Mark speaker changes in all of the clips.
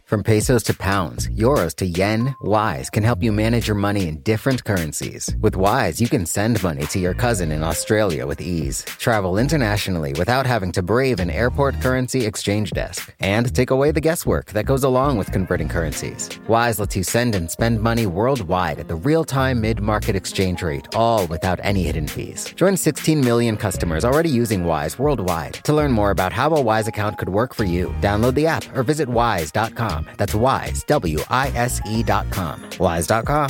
Speaker 1: From pesos to pounds, euros to yen, Wise can help you manage your money in different currencies. With Wise, you can send money to your cousin in Australia with ease, travel internationally without having to brave an airport currency exchange desk, and take away the guesswork that goes along with converting currencies. Wise lets you send and spend money worldwide at the real-time mid-market exchange rate, all without any hidden fees. Join 16 million customers already using Wise worldwide. To learn more about how a Wise account could work for you, download the app or visit wise.com. That's Wise, WISE.com. Wise.com.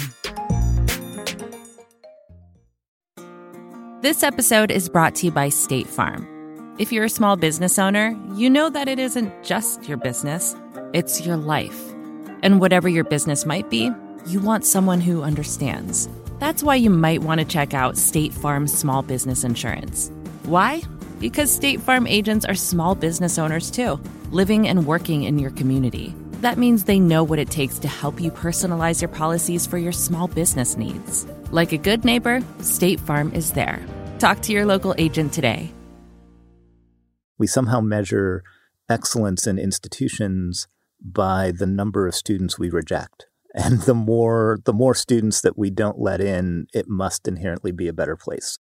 Speaker 2: This episode is brought to you by State Farm. If you're a small business owner, you know that it isn't just your business, it's your life. And whatever your business might be, you want someone who understands. That's why you might want to check out State Farm's small business insurance. Why? Because State Farm agents are small business owners too, living and working in your community. That means they know what it takes to help you personalize your policies for your small business needs. Like a good neighbor, State Farm is there. Talk to your local agent today.
Speaker 3: We somehow measure excellence in institutions by the number of students we reject. And the more students that we don't let in, it must inherently be a better place.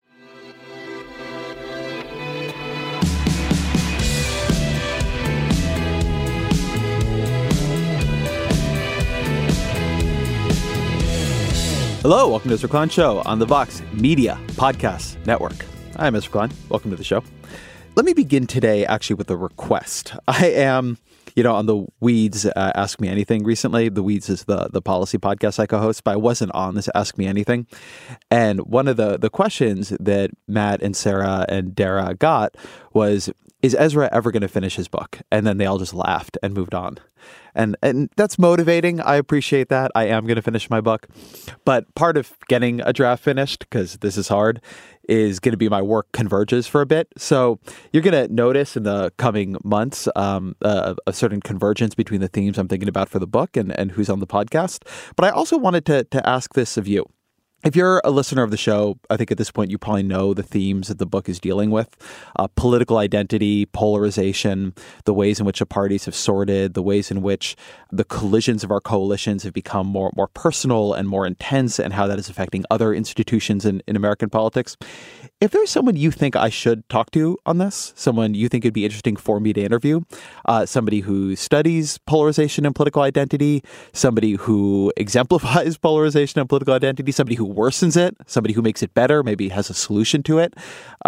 Speaker 4: Hello, welcome to Ezra Klein Show on the Vox Media Podcast Network. I'm Ezra Klein. Welcome to the show. Let me begin today actually with a request. I am, on the Weeds Ask Me Anything recently. The Weeds is the policy podcast I co-host, but I wasn't on this Ask Me Anything. And one of the questions that Matt and Sarah and Dara got was, is Ezra ever going to finish his book? And then they all just laughed and moved on. And that's motivating. I appreciate that. I am going to finish my book. But part of getting a draft finished, because this is hard, is going to be my work converges for a bit. So you're going to notice in the coming months a certain convergence between the themes I'm thinking about for the book and who's on the podcast. But I also wanted to ask this of you. If you're a listener of the show, I think at this point you probably know the themes that the book is dealing with. Political identity, polarization, the ways in which the parties have sorted, the ways in which the collisions of our coalitions have become more personal and more intense, and how that is affecting other institutions in American politics. If there's someone you think I should talk to on this, someone you think it'd be interesting for me to interview, somebody who studies polarization and political identity, somebody who exemplifies polarization and political identity, somebody who worsens it, somebody who makes it better, maybe has a solution to it.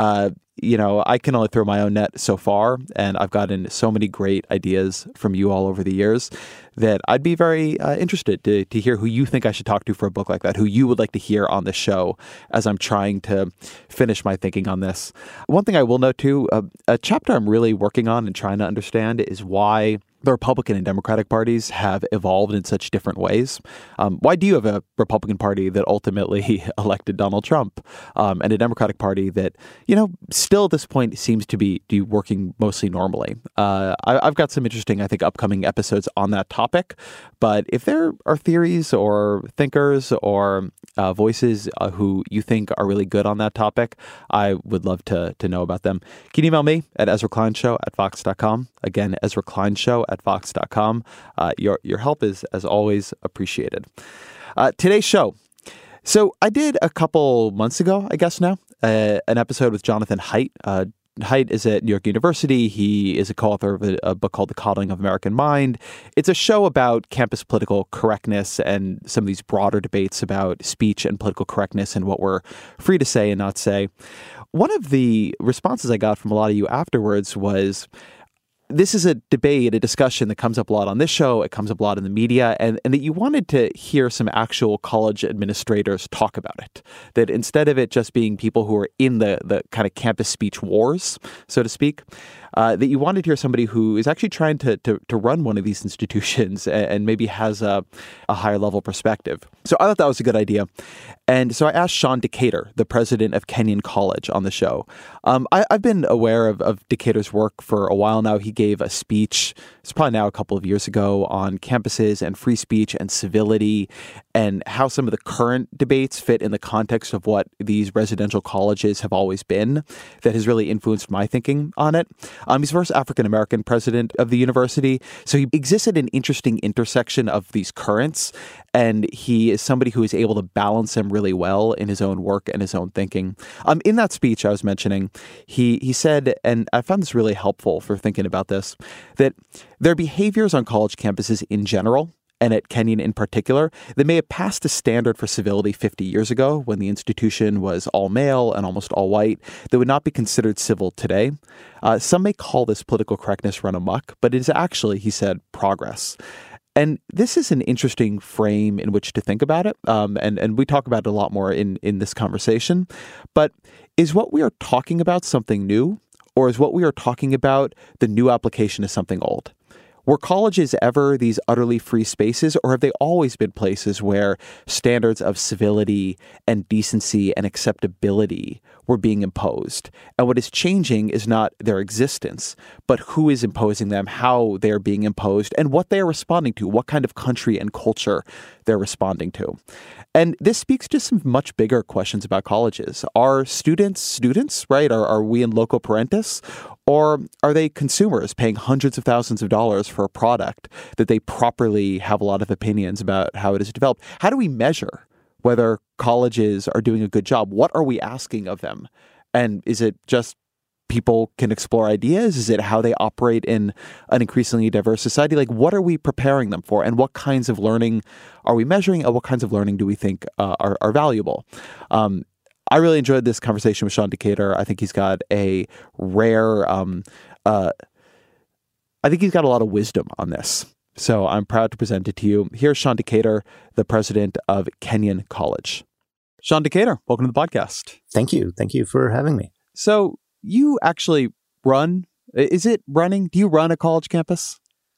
Speaker 4: I can only throw my own net so far, and I've gotten so many great ideas from you all over the years that I'd be very interested to hear who you think I should talk to for a book like that, who you would like to hear on the show as I'm trying to finish my thinking on this. One thing I will note too, a chapter I'm really working on and trying to understand is why the Republican and Democratic parties have evolved in such different ways. Why do you have a Republican Party that ultimately elected Donald Trump and a Democratic Party that, still at this point seems to be working mostly normally? I've got some interesting, I think, upcoming episodes on that topic. But if there are theories or thinkers or voices who you think are really good on that topic, I would love to know about them. You can email me at EzraKleinShow@Vox.com. Again, EzraKleinShow@Vox.com. Your help is, as always, appreciated. Today's show. So I did a couple months ago, I guess now, an episode with Jonathan Haidt. Haidt is at New York University. He is a co-author of a book called The Coddling of American Mind. It's a show about campus political correctness and some of these broader debates about speech and political correctness and what we're free to say and not say. One of the responses I got from a lot of you afterwards was, this is a debate, a discussion that comes up a lot on this show. It comes up a lot in the media, and that you wanted to hear some actual college administrators talk about it. That instead of it just being people who are in the kind of campus speech wars, so to speak, that you wanted to hear somebody who is actually trying to run one of these institutions and maybe has a higher level perspective. So I thought that was a good idea. And so I asked Sean Decatur, the president of Kenyon College, on the show. I've been aware of Decatur's work for a while now. He gave a speech, it's probably now a couple of years ago, on campuses and free speech and civility and how some of the current debates fit in the context of what these residential colleges have always been that has really influenced my thinking on it. He's the first African-American president of the university, so he exists at an interesting intersection of these currents, and he is somebody who is able to balance them really well in his own work and his own thinking. In that speech I was mentioning, he said, and I found this really helpful for thinking about this, that their behaviors on college campuses in general, and at Kenyon in particular, that may have passed a standard for civility 50 years ago when the institution was all male and almost all white that would not be considered civil today. Some may call this political correctness run amok, but it is actually, he said, progress. And this is an interesting frame in which to think about it, and we talk about it a lot more in this conversation. But is what we are talking about something new, or is what we are talking about the new application of something old? Were colleges ever these utterly free spaces, or have they always been places where standards of civility and decency and acceptability were being imposed? And what is changing is not their existence, but who is imposing them, how they are being imposed, and what they are responding to, what kind of country and culture they're responding to. And this speaks to some much bigger questions about colleges. Are students, right? Are we in loco parentis? Or are they consumers paying hundreds of thousands of dollars for a product that they properly have a lot of opinions about how it is developed? How do we measure whether colleges are doing a good job? What are we asking of them? And is it just people can explore ideas? Is it how they operate in an increasingly diverse society? Like, what are we preparing them for? And what kinds of learning are we measuring? And what kinds of learning do we think are valuable? I really enjoyed this conversation with Sean Decatur. I think he's got a rare, I think he's got a lot of wisdom on this. So I'm proud to present it to you. Here's Sean Decatur, the president of Kenyon College. Sean Decatur, welcome to the podcast.
Speaker 3: Thank you. Thank you for having me.
Speaker 4: So you actually run, is it running? Do you run a college campus?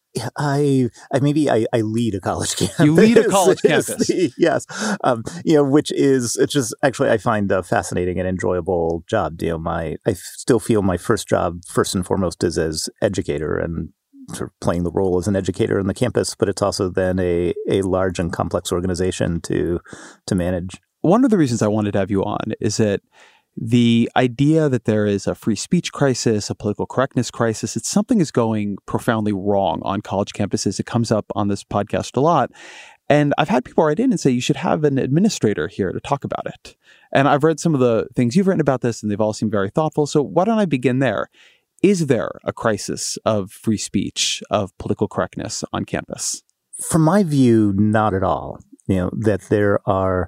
Speaker 3: I lead a college campus.
Speaker 4: You lead a college campus.
Speaker 3: Yes. Which is, it's just actually, I find a fascinating and enjoyable job. I still feel my first job, first and foremost, is as educator and sort of playing the role as an educator on the campus, but it's also then a large and complex organization to manage. One of the reasons I wanted to have you on is that the idea that there is a free speech crisis, a political correctness crisis, that something is going profoundly wrong on college campuses. It comes up on this podcast a lot. And I've had people write in and say, you should have an administrator here to talk about it. And I've read some of the things you've written about this, and they've all seemed very thoughtful. So why don't I begin there? Is there a crisis of free speech, of political correctness on campus? From my view, not at all. That there are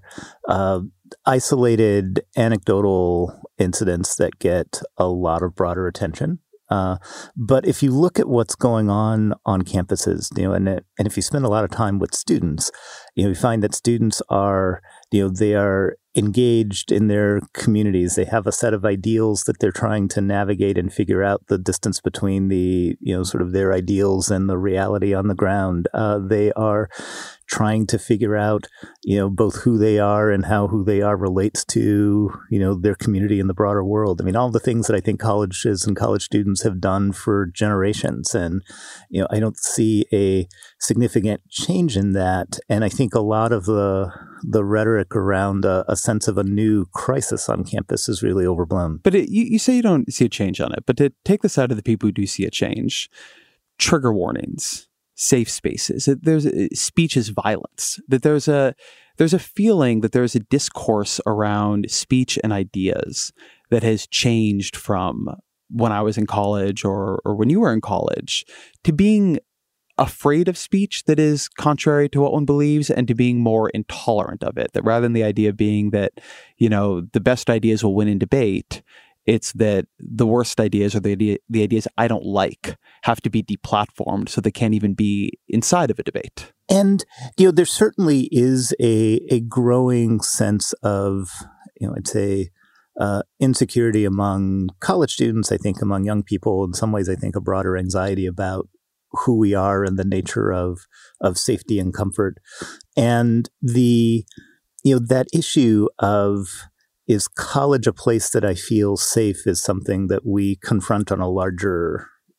Speaker 3: isolated anecdotal incidents that get a lot of broader attention. But if you look at what's going on campuses, and if you spend a lot of time with students, you find that students are, they are engaged in their communities. They have a set of ideals that they're trying to navigate and figure out the distance between the, sort of their ideals and the reality on the ground. They are trying to figure out, both who they are and how who they are relates to, their community and the broader world. I mean, all the things that I think colleges and college students have done for generations. And, I don't see a significant change in that. And I think a lot of the rhetoric around a sense of a new crisis on campus is really overblown.
Speaker 4: But you say you don't see a change on it, but to take this out of the people who do see a change, trigger warnings, safe spaces, speech is violence, that there's a feeling that there's a discourse around speech and ideas that has changed from when I was in college or when you were in college to being afraid of speech that is contrary to what one believes and to being more intolerant of it. That rather than the idea being that, the best ideas will win in debate, it's that the worst ideas or the ideas I don't like have to be deplatformed so they can't even be inside of a debate.
Speaker 3: And, there certainly is a growing sense of, I'd say, insecurity among college students, I think among young people. In some ways, I think a broader anxiety about who we are and the nature of safety and comfort. And that issue of, is college a place that I feel safe, is something that we confront on a larger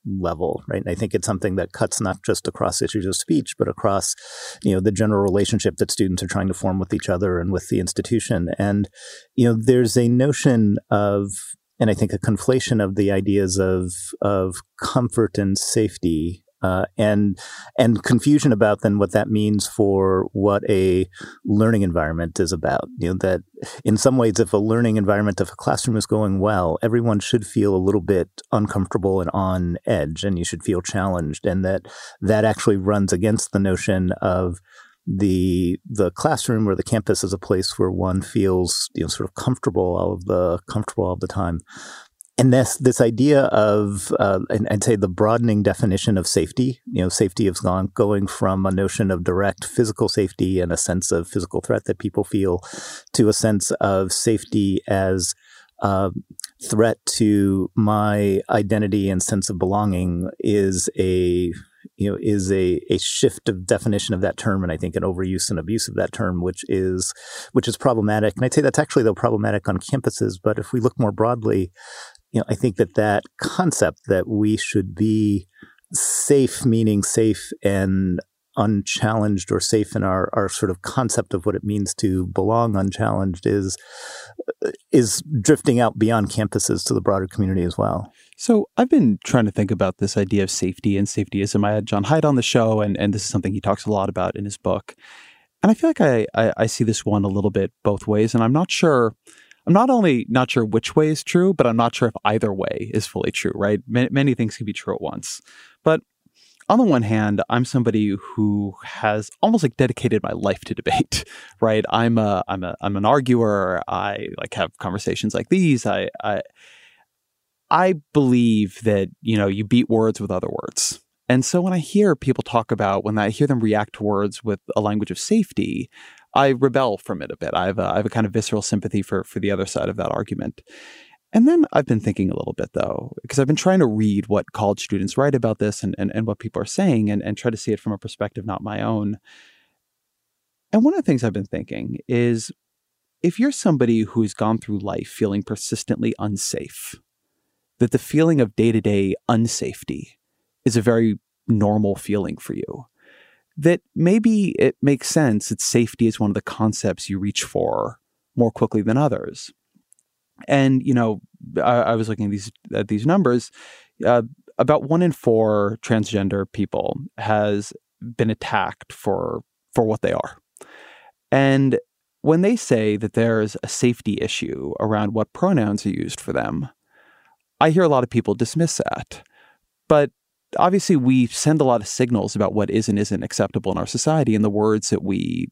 Speaker 3: level, right? And I think it's something that cuts not just across issues of speech, but across, the general relationship that students are trying to form with each other and with the institution. And, there's a notion of, and I think a conflation of the ideas of comfort and safety, and confusion about then what that means for what a learning environment is about. That in some ways, if a learning environment, if a classroom is going well, everyone should feel a little bit uncomfortable and on edge, and you should feel challenged, and that actually runs against the notion of the classroom or the campus as a place where one feels sort of comfortable all of the time. And this idea of, and I'd say the broadening definition of safety, safety is going from a notion of direct physical safety and a sense of physical threat that people feel to a sense of safety as threat to my identity and sense of belonging is a shift of definition of that term, and I think an overuse and abuse of that term, which is problematic. And I'd say that's actually, though, problematic on campuses. But if we look more broadly, I think that concept that we should be safe, meaning safe and unchallenged, or safe in our sort of concept of what it means to belong unchallenged, is drifting out beyond campuses to the broader community as well.
Speaker 4: So I've been trying to think about this idea of safety and safetyism. I had John Haidt on the show, and this is something he talks a lot about in his book. And I feel like I see this one a little bit both ways, and I'm not sure. I'm not only not sure which way is true, but I'm not sure if either way is fully true, right? Many things can be true at once. But on the one hand, I'm somebody who has almost like dedicated my life to debate, right? I'm an arguer. I have conversations like these. I believe that, you beat words with other words. And so when I hear people when I hear them react to words with a language of safety, I rebel from it a bit. I have a kind of visceral sympathy for the other side of that argument. And then I've been thinking a little bit, though, because I've been trying to read what college students write about this and what people are saying and try to see it from a perspective not my own. And one of the things I've been thinking is, if you're somebody who's gone through life feeling persistently unsafe, that the feeling of day-to-day unsafety is a very normal feeling for you, that maybe it makes sense that safety is one of the concepts you reach for more quickly than others. And, I was looking at these numbers. About 1 in 4 transgender people has been attacked for what they are. And when they say that there's a safety issue around what pronouns are used for them, I hear a lot of people dismiss that. But obviously, we send a lot of signals about what is and isn't acceptable in our society and the words that we,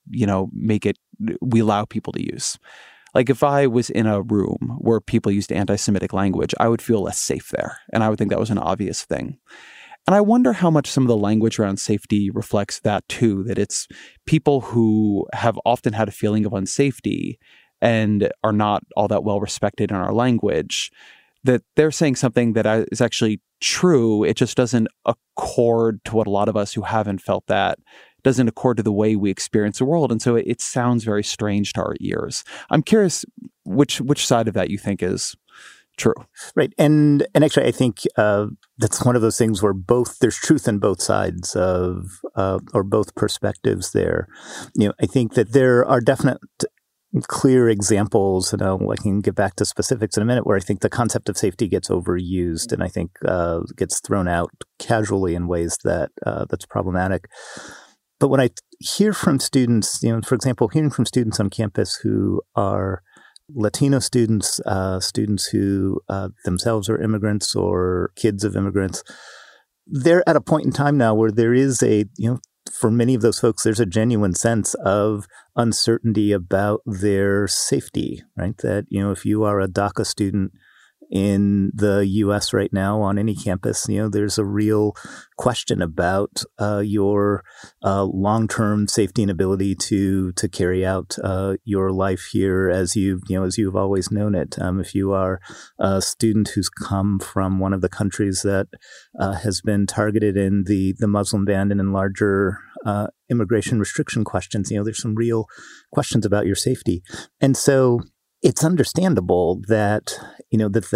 Speaker 4: we allow people to use. Like, if I was in a room where people used anti-Semitic language, I would feel less safe there. And I would think that was an obvious thing. And I wonder how much some of the language around safety reflects that too, that it's people who have often had a feeling of unsafety and are not all that well respected in our language, that they're saying something that is actually true. It just doesn't accord to what a lot of us who haven't felt that, doesn't accord to the way we experience the world. And so it sounds very strange to our ears. I'm curious which side of that you think is true.
Speaker 3: Right. And actually, I think that's one of those things where there's truth in both sides of, or both perspectives there. I think that there are definite clear examples, I can get back to specifics in a minute, where I think the concept of safety gets overused and I think gets thrown out casually in ways that's problematic. But when I hear from students, for example, hearing from students on campus who are Latino students, students who themselves are immigrants or kids of immigrants, they're at a point in time now where there is for many of those folks, there's a genuine sense of uncertainty about their safety, right? That, if you are a DACA student in the U.S. right now on any campus, there's a real question about your long-term safety and ability to carry out your life here as you've always known it. If you are a student who's come from one of the countries that has been targeted in the Muslim ban and in larger immigration restriction questions, there's some real questions about your safety. And so it's understandable that, that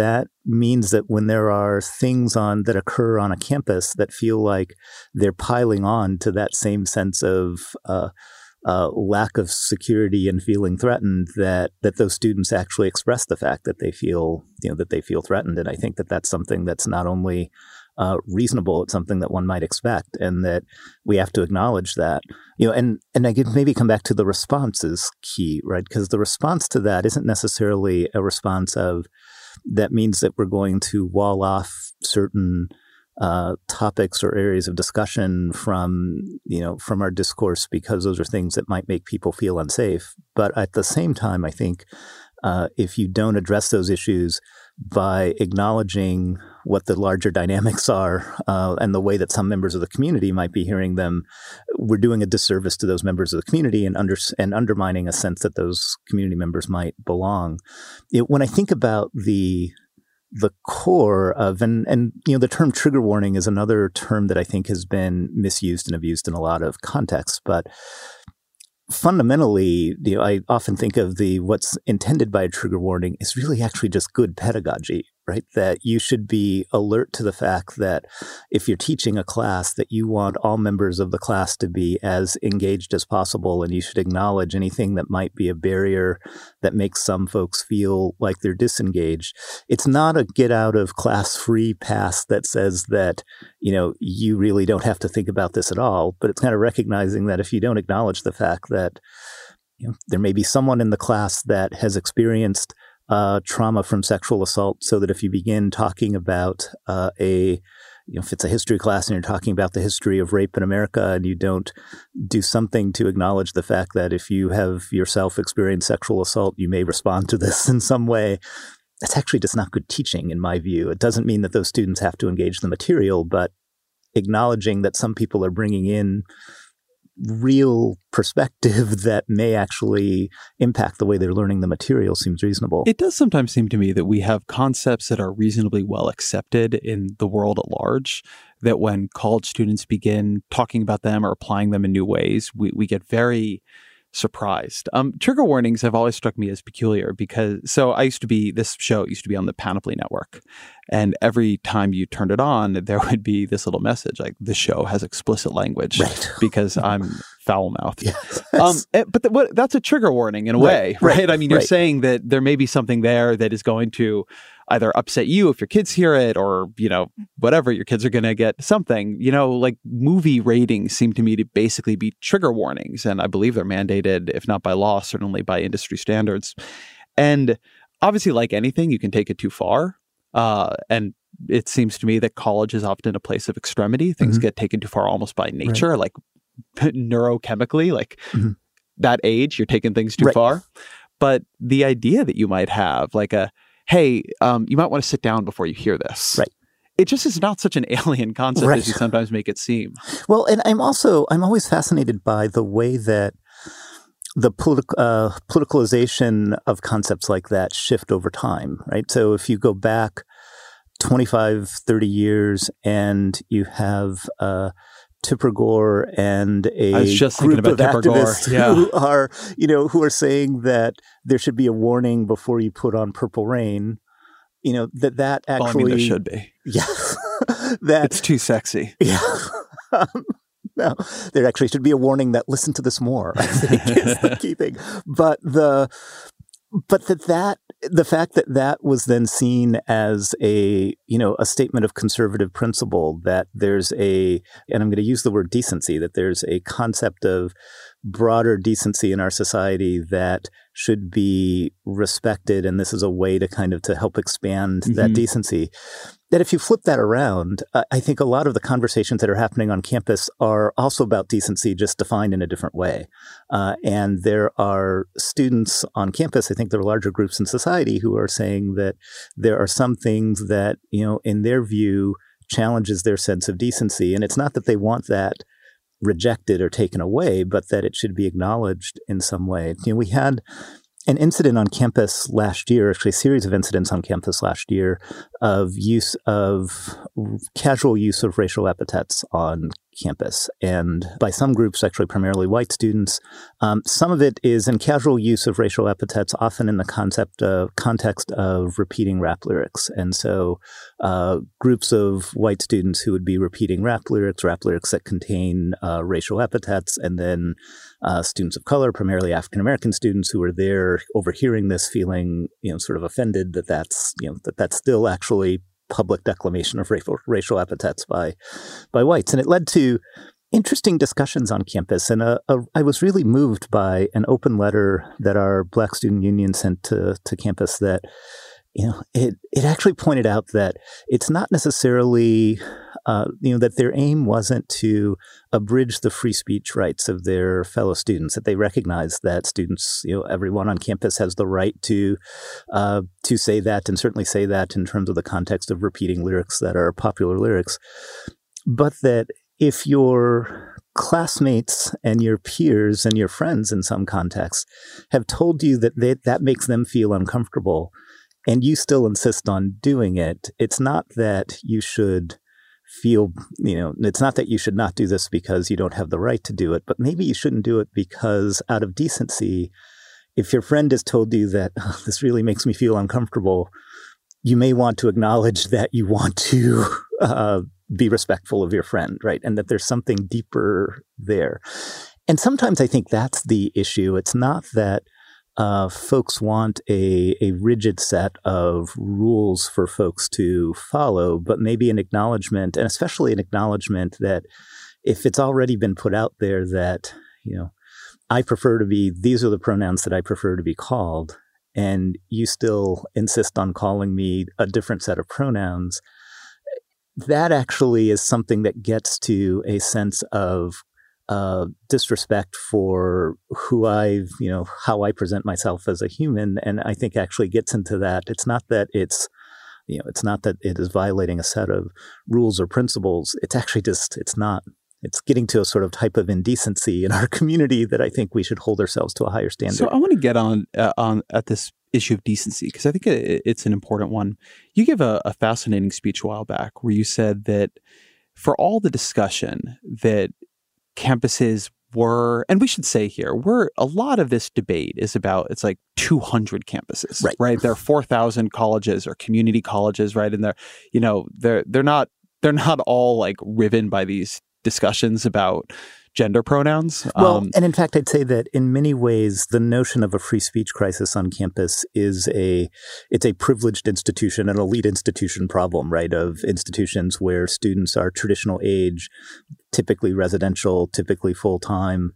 Speaker 3: means that when there are things that occur on a campus that feel like they're piling on to that same sense of lack of security and feeling threatened, that those students actually express the fact that they feel threatened. And I think that that's something that's not only reasonable, it's something that one might expect, and that we have to acknowledge that. And I could maybe come back to the response is key, right? Because the response to that isn't necessarily a response of that means that we're going to wall off certain topics or areas of discussion from our discourse because those are things that might make people feel unsafe. But at the same time, I think if you don't address those issues by acknowledging what the larger dynamics are and the way that some members of the community might be hearing them, we're doing a disservice to those members of the community and undermining a sense that those community members might belong. When I think about the core of, and the term trigger warning is another term that I think has been misused and abused in a lot of contexts, but fundamentally, I often think of what's intended by a trigger warning is really actually just good pedagogy, right? That you should be alert to the fact that if you're teaching a class, that you want all members of the class to be as engaged as possible, and you should acknowledge anything that might be a barrier that makes some folks feel like they're disengaged. It's not a get out of class free pass that says that, you really don't have to think about this at all, but it's kind of recognizing that if you don't acknowledge the fact that there may be someone in the class that has experienced trauma from sexual assault, so that if you begin talking about if it's a history class and you're talking about the history of rape in America and you don't do something to acknowledge the fact that if you have yourself experienced sexual assault, you may respond to this in some way, that's actually just not good teaching in my view. It doesn't mean that those students have to engage the material, but acknowledging that some people are bringing in real perspective that may actually impact the way they're learning the material seems reasonable.
Speaker 4: It does sometimes seem to me that we have concepts that are reasonably well accepted in the world at large, that when college students begin talking about them or applying them in new ways, we get very surprised. Trigger warnings have always struck me as peculiar because, this show used to be on the Panoply Network. And every time you turned it on, there would be this little message like, the show has explicit language, right? Because I'm foul-mouthed. Yes. But that's a trigger warning in a way, right? I mean, you're saying that there may be something there that is going to either upset you if your kids hear it, or, whatever, your kids are going to get something. Like movie ratings seem to me to basically be trigger warnings. And I believe they're mandated, if not by law, certainly by industry standards. And obviously, like anything, you can take it too far. And it seems to me that college is often a place of extremity. Things get taken too far almost by nature, like neurochemically, like that age, you're taking things too far. But the idea that you might have like hey, you might want to sit down before you hear this. Right. It just is not such an alien concept as you sometimes make it seem.
Speaker 3: Well, and I'm always fascinated by the way that the politicalization of concepts like that shift over time, right? So if you go back 25, 30 years and you have Tipper Gore and a group of activists who are saying that there should be a warning before you put on Purple Rain, that actually...
Speaker 4: there should be.
Speaker 3: Yeah.
Speaker 4: It's too sexy.
Speaker 3: Yeah. No, there actually should be a warning that listen to this more, I think, is the key thing. But the fact that was then seen as a statement of conservative principle, that there's and I'm going to use the word decency, that there's a concept of broader decency in our society that should be respected, and this is a way to to help expand that decency. That if you flip that around, I think a lot of the conversations that are happening on campus are also about decency, just defined in a different way. And there are students on campus, I think there are larger groups in society who are saying that there are some things that, in their view, challenges their sense of decency. And it's not that they want that rejected or taken away, but that it should be acknowledged in some way. We had an incident on campus last year, actually a series of incidents on campus last year of casual use of racial epithets on campus. And by some groups, actually primarily white students, some of it is in casual use of racial epithets, often in the context of repeating rap lyrics. And so groups of white students who would be repeating rap lyrics that contain racial epithets, and then students of color, primarily African-American students who are there overhearing this, feeling, sort of offended that that's still actually public declamation of racial epithets by whites. And it led to interesting discussions on campus. And I was really moved by an open letter that our Black Student Union sent to campus that, it actually pointed out that it's not necessarily, that their aim wasn't to abridge the free speech rights of their fellow students, that they recognize that students, everyone on campus has the right to say that, and certainly say that in terms of the context of repeating lyrics that are popular lyrics. But that if your classmates and your peers and your friends in some contexts have told you that that makes them feel uncomfortable, and you still insist on doing it, it's not that you should feel, it's not that you should not do this because you don't have the right to do it, but maybe you shouldn't do it because out of decency, if your friend has told you that this really makes me feel uncomfortable, you may want to acknowledge that you want to be respectful of your friend, right? And that there's something deeper there. And sometimes I think that's the issue. It's not that folks want a rigid set of rules for folks to follow, but maybe an acknowledgement, and especially an acknowledgement that if it's already been put out there that, these are the pronouns that I prefer to be called, and you still insist on calling me a different set of pronouns, that actually is something that gets to a sense of disrespect for how I present myself as a human. And I think actually gets into that. It's not that it's not that it is violating a set of rules or principles. It's actually it's getting to a sort of type of indecency in our community that I think we should hold ourselves to a higher standard.
Speaker 4: So I want to get on at this issue of decency, because I think it's an important one. You gave a fascinating speech a while back where you said that for all the discussion that campuses were, and we should say here, a lot of this debate is about, it's like 200 campuses, right? There are 4,000 colleges or community colleges, right? And they're not all like riven by these discussions about gender pronouns.
Speaker 3: Well, and in fact, I'd say that in many ways, the notion of a free speech crisis on campus it's a privileged institution, an elite institution problem, right? Of institutions where students are traditional age, typically residential, typically full-time.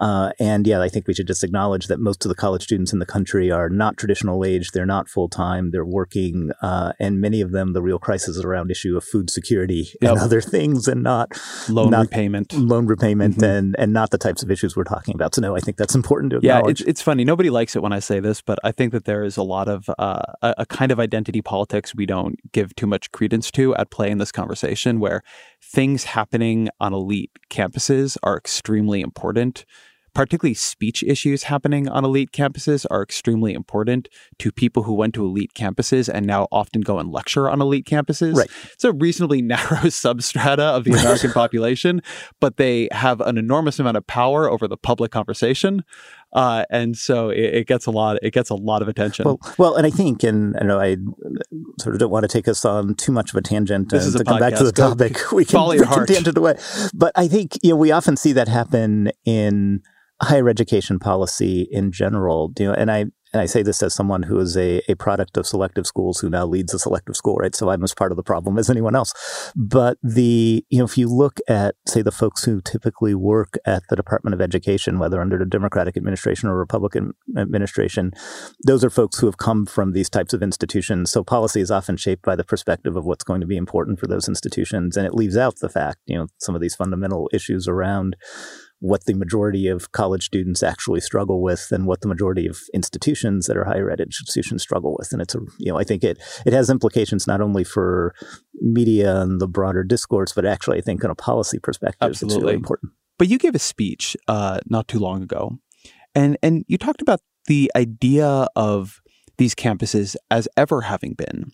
Speaker 3: I think we should just acknowledge that most of the college students in the country are not traditional age. They're not full-time. They're working. And many of them, the real crisis is around issue of food security and other things, and not loan repayment mm-hmm. and not the types of issues we're talking about. So no, I think that's important to acknowledge.
Speaker 4: Yeah, it's funny. Nobody likes it when I say this, but I think that there is a lot of a kind of identity politics we don't give too much credence to at play in this conversation, where things happening on elite campuses are extremely important. Particularly speech issues happening on elite campuses are extremely important to people who went to elite campuses and now often go and lecture on elite campuses.
Speaker 3: Right.
Speaker 4: It's a reasonably narrow substrata of the American population, but they have an enormous amount of power over the public conversation. And so it gets a lot of attention.
Speaker 3: Well, and I think, and I know I sort of don't want to take us on too much of a tangent to come back to the topic. We can tangent away. But I think, we often see that happen in higher education policy in general, and I say this as someone who is a product of selective schools who now leads a selective school, right? So I'm as part of the problem as anyone else. But if you look at, say, the folks who typically work at the Department of Education, whether under the Democratic administration or Republican administration, those are folks who have come from these types of institutions. So policy is often shaped by the perspective of what's going to be important for those institutions. And it leaves out the fact, some of these fundamental issues around what the majority of college students actually struggle with and what the majority of institutions that are higher ed institutions struggle with. And it's I think it has implications not only for media and the broader discourse, but actually I think on a policy perspective,
Speaker 4: Absolutely.
Speaker 3: It's really important.
Speaker 4: But you gave a speech not too long ago, and you talked about the idea of these campuses as ever having been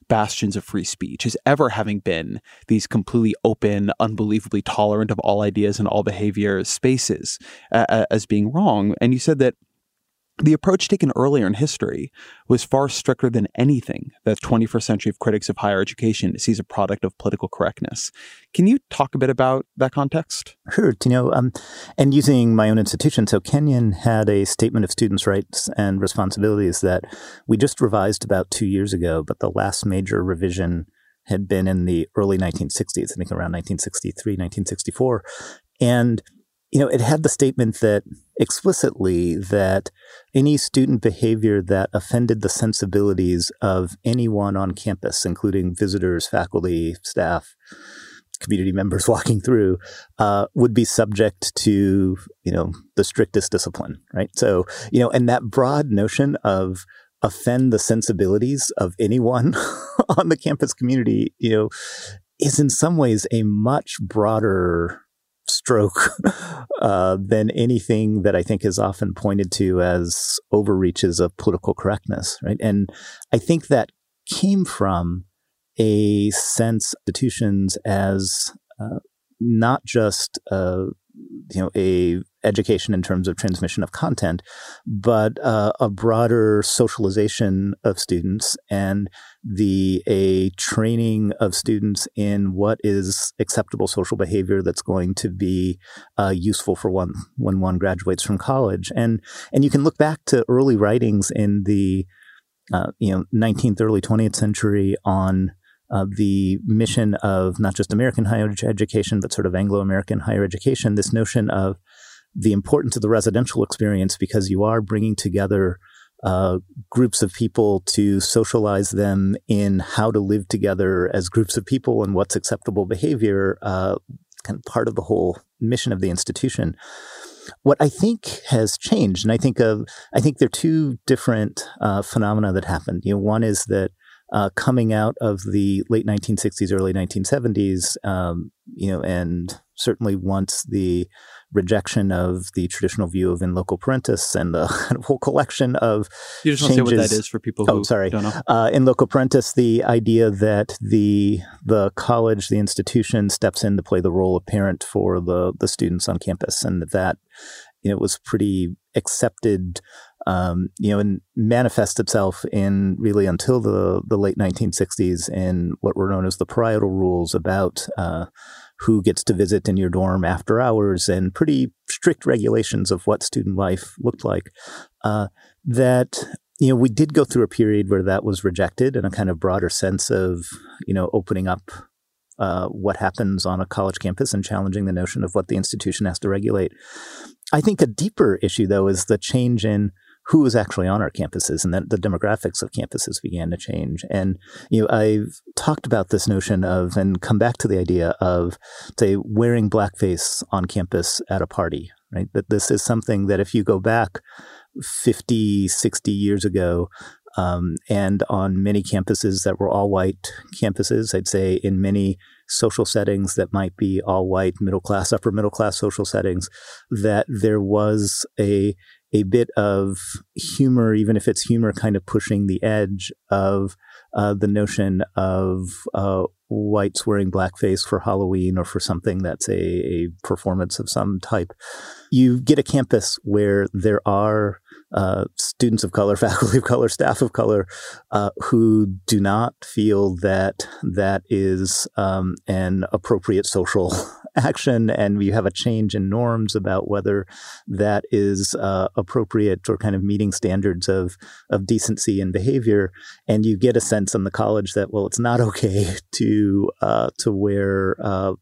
Speaker 4: bastions of free speech as ever having been these completely open, unbelievably tolerant of all ideas and all behavior spaces as being wrong. And you said that the approach taken earlier in history was far stricter than anything that 21st century critics of higher education sees a product of political correctness. Can you talk a bit about that context?
Speaker 3: Sure. And using my own institution, so Kenyon had a statement of students' rights and responsibilities that we just revised about 2 years ago, but the last major revision had been in the early 1960s, I think around 1963, 1964. And it had the statement that explicitly that any student behavior that offended the sensibilities of anyone on campus, including visitors, faculty, staff, community members walking through, would be subject to, the strictest discipline, right? So, and that broad notion of offend the sensibilities of anyone on the campus community, is in some ways a much broader stroke than anything that I think is often pointed to as overreaches of political correctness, right? And I think that came from a sense of institutions as not just a education in terms of transmission of content, but a broader socialization of students and a training of students in what is acceptable social behavior that's going to be useful for one when one graduates from college. And you can look back to early writings in the 19th, early 20th century on the mission of not just American higher education, but sort of Anglo-American higher education, this notion of the importance of the residential experience because you are bringing together groups of people to socialize them in how to live together as groups of people and what's acceptable behavior, kind of part of the whole mission of the institution. What I think has changed, and I think there are two different phenomena that happened. One is that coming out of the late 1960s, early 1970s, and certainly once the rejection of the traditional view of in loco parentis and the whole collection of
Speaker 4: You just want to say what that is for people who don't know?
Speaker 3: In loco parentis, the idea that the college, the institution, steps in to play the role of parent for the students on campus, and that was pretty accepted, and manifests itself in really until the late 1960s in what were known as the parietal rules about who gets to visit in your dorm after hours and pretty strict regulations of what student life looked like. We did go through a period where that was rejected in a kind of broader sense of, opening up what happens on a college campus and challenging the notion of what the institution has to regulate. I think a deeper issue, though, is the change in who is actually on our campuses and that the demographics of campuses began to change. And, I've talked about this notion of, and come back to the idea of, say, wearing blackface on campus at a party, right? That this is something that if you go back 50, 60 years ago, and on many campuses that were all white campuses, I'd say in many social settings that might be all white, middle class, upper middle class social settings, that there was a bit of humor, even if it's humor kind of pushing the edge of the notion of whites wearing blackface for Halloween or for something that's a performance of some type. You get a campus where there are students of color, faculty of color, staff of color, who do not feel that is an appropriate social action, and you have a change in norms about whether that is appropriate or kind of meeting standards of decency and behavior, and you get a sense in the college that, well, it's not okay to wear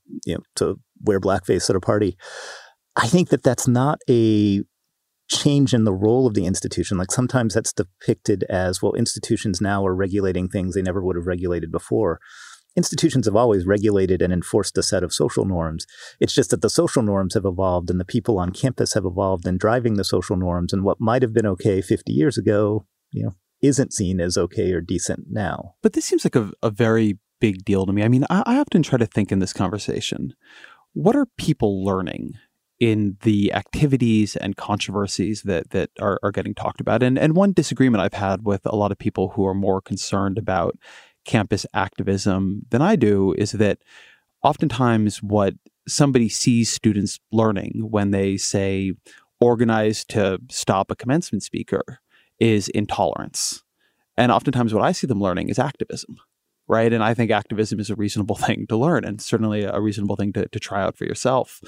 Speaker 3: blackface at a party. I think that's not a change in the role of the institution. Like sometimes that's depicted as, well, institutions now are regulating things they never would have regulated before. Institutions have always regulated and enforced a set of social norms. It's just that the social norms have evolved and the people on campus have evolved in driving the social norms, and what might have been okay 50 years ago, isn't seen as okay or decent now.
Speaker 4: But this seems like a very big deal to me. I mean, I often try to think in this conversation, what are people learning in the activities and controversies that are getting talked about? And one disagreement I've had with a lot of people who are more concerned about campus activism than I do is that oftentimes what somebody sees students learning when they say organize to stop a commencement speaker is intolerance. And oftentimes what I see them learning is activism, right? And I think activism is a reasonable thing to learn and certainly a reasonable thing to try out for yourself.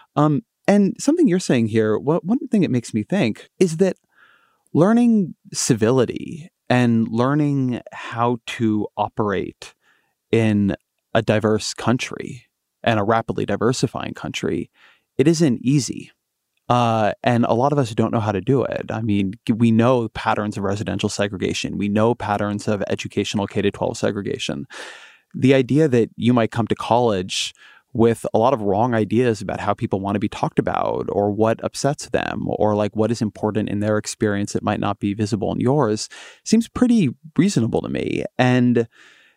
Speaker 4: And something you're saying here, one thing it makes me think is that learning civility and learning how to operate in a diverse country and a rapidly diversifying country, it isn't easy. And a lot of us don't know how to do it. I mean, we know patterns of residential segregation. We know patterns of educational K-12 segregation. The idea that you might come to college with a lot of wrong ideas about how people want to be talked about or what upsets them or like what is important in their experience that might not be visible in yours seems pretty reasonable to me. And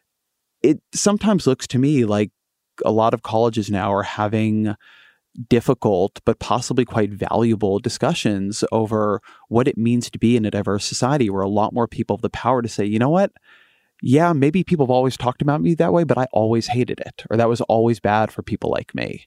Speaker 4: it sometimes looks to me like a lot of colleges now are having difficult but possibly quite valuable discussions over what it means to be in a diverse society where a lot more people have the power to say, you know what? Yeah, maybe people have always talked about me that way, but I always hated it, or that was always bad for people like me.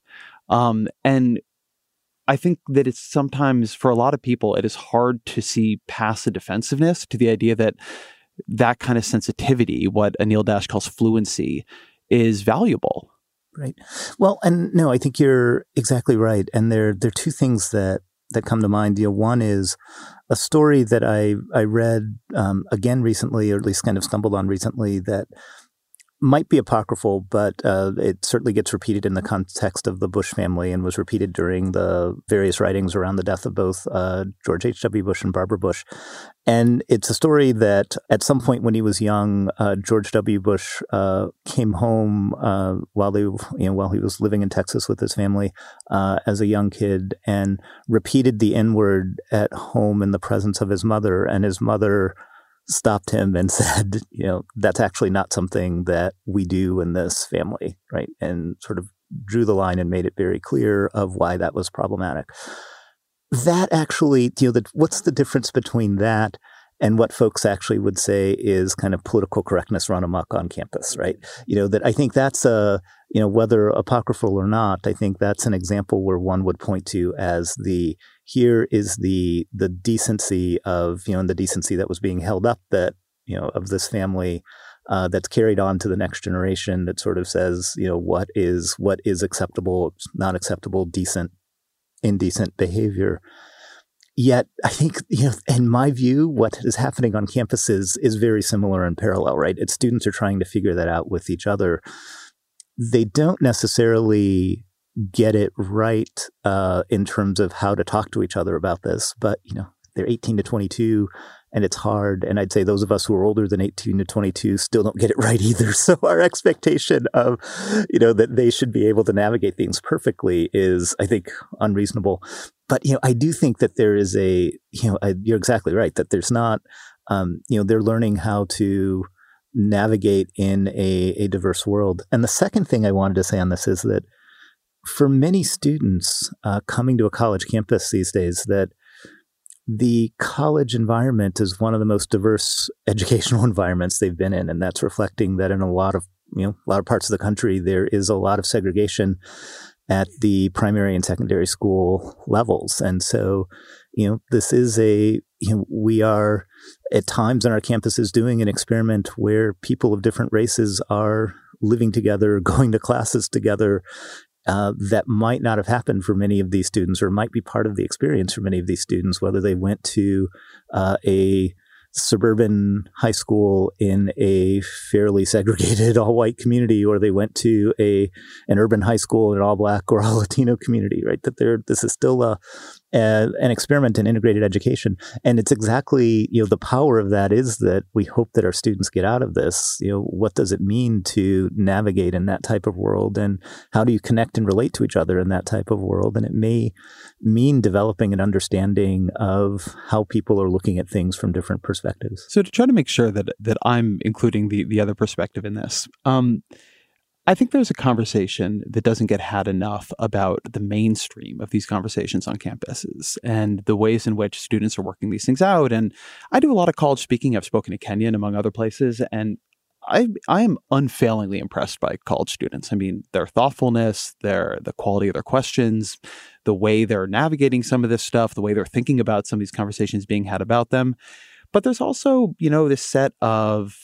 Speaker 4: And I think that it's sometimes, for a lot of people, it is hard to see past the defensiveness to the idea that that kind of sensitivity, what Anil Dash calls fluency, is valuable.
Speaker 3: Right. Well, and no, I think you're exactly right. And there are two things that come to mind. One is a story that I read again recently, or at least kind of stumbled on recently, that might be apocryphal, but it certainly gets repeated in the context of the Bush family and was repeated during the various writings around the death of both George H.W. Bush and Barbara Bush. And it's a story that at some point when he was young, George W. Bush came home while he was living in Texas with his family as a young kid and repeated the N-word at home in the presence of his mother, and his mother stopped him and said, that's actually not something that we do in this family, right? And sort of drew the line and made it very clear of why that was problematic. That actually, what's the difference between that and what folks actually would say is kind of political correctness run amok on campus, right? That I think that's whether apocryphal or not, I think that's an example where one would point to as here is the decency of, and the decency that was being held up that, of this family that's carried on to the next generation that sort of says, what is acceptable, not acceptable, decent, indecent behavior. Yet, I think, in my view, what is happening on campuses is very similar and parallel, right? It's students are trying to figure that out with each other. They don't necessarily get it right in terms of how to talk to each other about this, but, they're 18 to 22 and it's hard. And I'd say those of us who are older than 18 to 22 still don't get it right either. So our expectation of, that they should be able to navigate things perfectly is, I think, unreasonable. But, I do think that there is you're exactly right, that there's not, they're learning how to navigate in a diverse world. And the second thing I wanted to say on this is that for many students coming to a college campus these days, that the college environment is one of the most diverse educational environments they've been in. And that's reflecting that in a lot of parts of the country, there is a lot of segregation at the primary and secondary school levels. And so, this is we are at times on our campuses doing an experiment where people of different races are living together, going to classes together, that might not have happened for many of these students, or might be part of the experience for many of these students, whether they went to a suburban high school in a fairly segregated all-white community, or they went to an urban high school in an all-black or all-Latino community, right? That this is still an experiment in integrated education. And it's exactly, the power of that is that we hope that our students get out of this, what does it mean to navigate in that type of world, and how do you connect and relate to each other in that type of world? And it may mean developing an understanding of how people are looking at things from different perspectives.
Speaker 4: So to try to make sure that I'm including the other perspective in this, I think there's a conversation that doesn't get had enough about the mainstream of these conversations on campuses and the ways in which students are working these things out. And I do a lot of college speaking. I've spoken to Kenyon, among other places, and I am unfailingly impressed by college students. I mean, their thoughtfulness, the quality of their questions, the way they're navigating some of this stuff, the way they're thinking about some of these conversations being had about them. But there's also, this set of,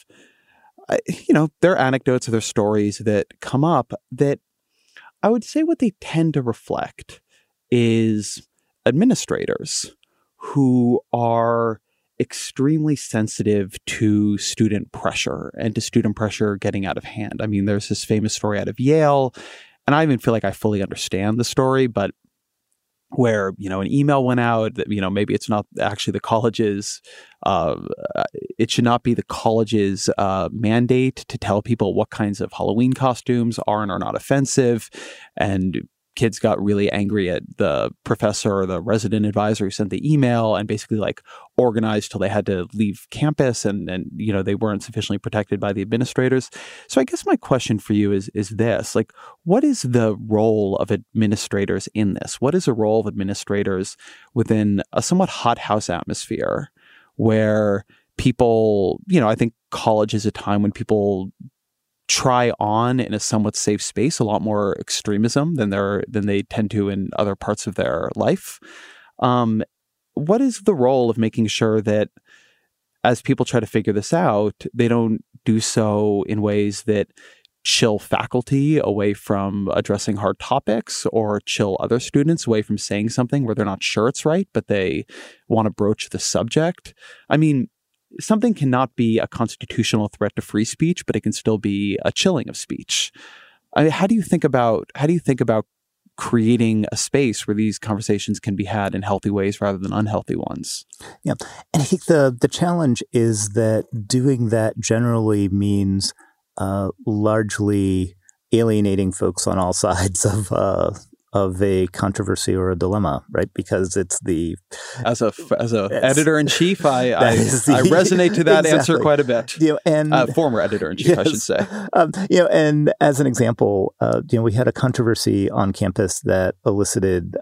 Speaker 4: their anecdotes or their stories that come up that I would say what they tend to reflect is administrators who are extremely sensitive to student pressure and to student pressure getting out of hand. I mean, there's this famous story out of Yale, and I even feel like I fully understand the story, but where, an email went out that, maybe it's not actually the college's, it should not be the college's mandate to tell people what kinds of Halloween costumes are and are not offensive. And kids got really angry at the professor or the resident advisor who sent the email and basically organized till they had to leave campus and they weren't sufficiently protected by the administrators. So I guess my question for you is this, what is the role of administrators in this? What is the role of administrators within a somewhat hothouse atmosphere where people, I think college is a time when people try on in a somewhat safe space a lot more extremism than they tend to in other parts of their life. What is the role of making sure that as people try to figure this out, they don't do so in ways that chill faculty away from addressing hard topics or chill other students away from saying something where they're not sure it's right, but they want to broach the subject? I mean, something cannot be a constitutional threat to free speech, but it can still be a chilling of speech. I mean, how do you think about creating a space where these conversations can be had in healthy ways rather than unhealthy ones?
Speaker 3: Yeah, and I think the challenge is that doing that generally means largely alienating folks on all sides of a controversy or a dilemma, right? Because it's
Speaker 4: as a editor-in-chief, I resonate to that
Speaker 3: exactly.
Speaker 4: answer quite a bit. And former editor-in-chief, yes. I should say.
Speaker 3: And as an example, we had a controversy on campus that elicited,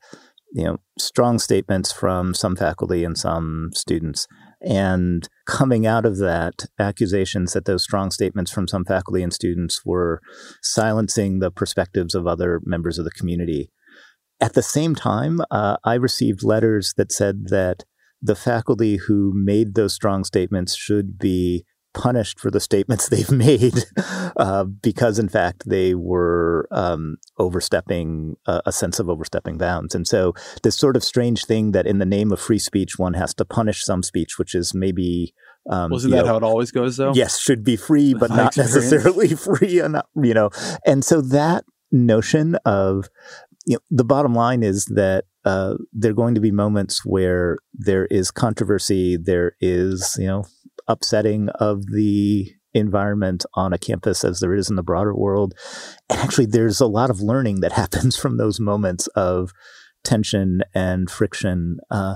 Speaker 3: strong statements from some faculty and some students. And coming out of that, accusations that those strong statements from some faculty and students were silencing the perspectives of other members of the community. At the same time, I received letters that said that the faculty who made those strong statements should be punished for the statements they've made because, in fact, they were overstepping a sense of overstepping bounds. And so this sort of strange thing that in the name of free speech, one has to punish some speech, which is maybe...
Speaker 4: Wasn't that how it always goes, though?
Speaker 3: Yes, should be free, but not necessarily free. And so that notion of... the bottom line is that there are going to be moments where there is controversy, there is, upsetting of the environment on a campus as there is in the broader world. And actually, there's a lot of learning that happens from those moments of tension and friction.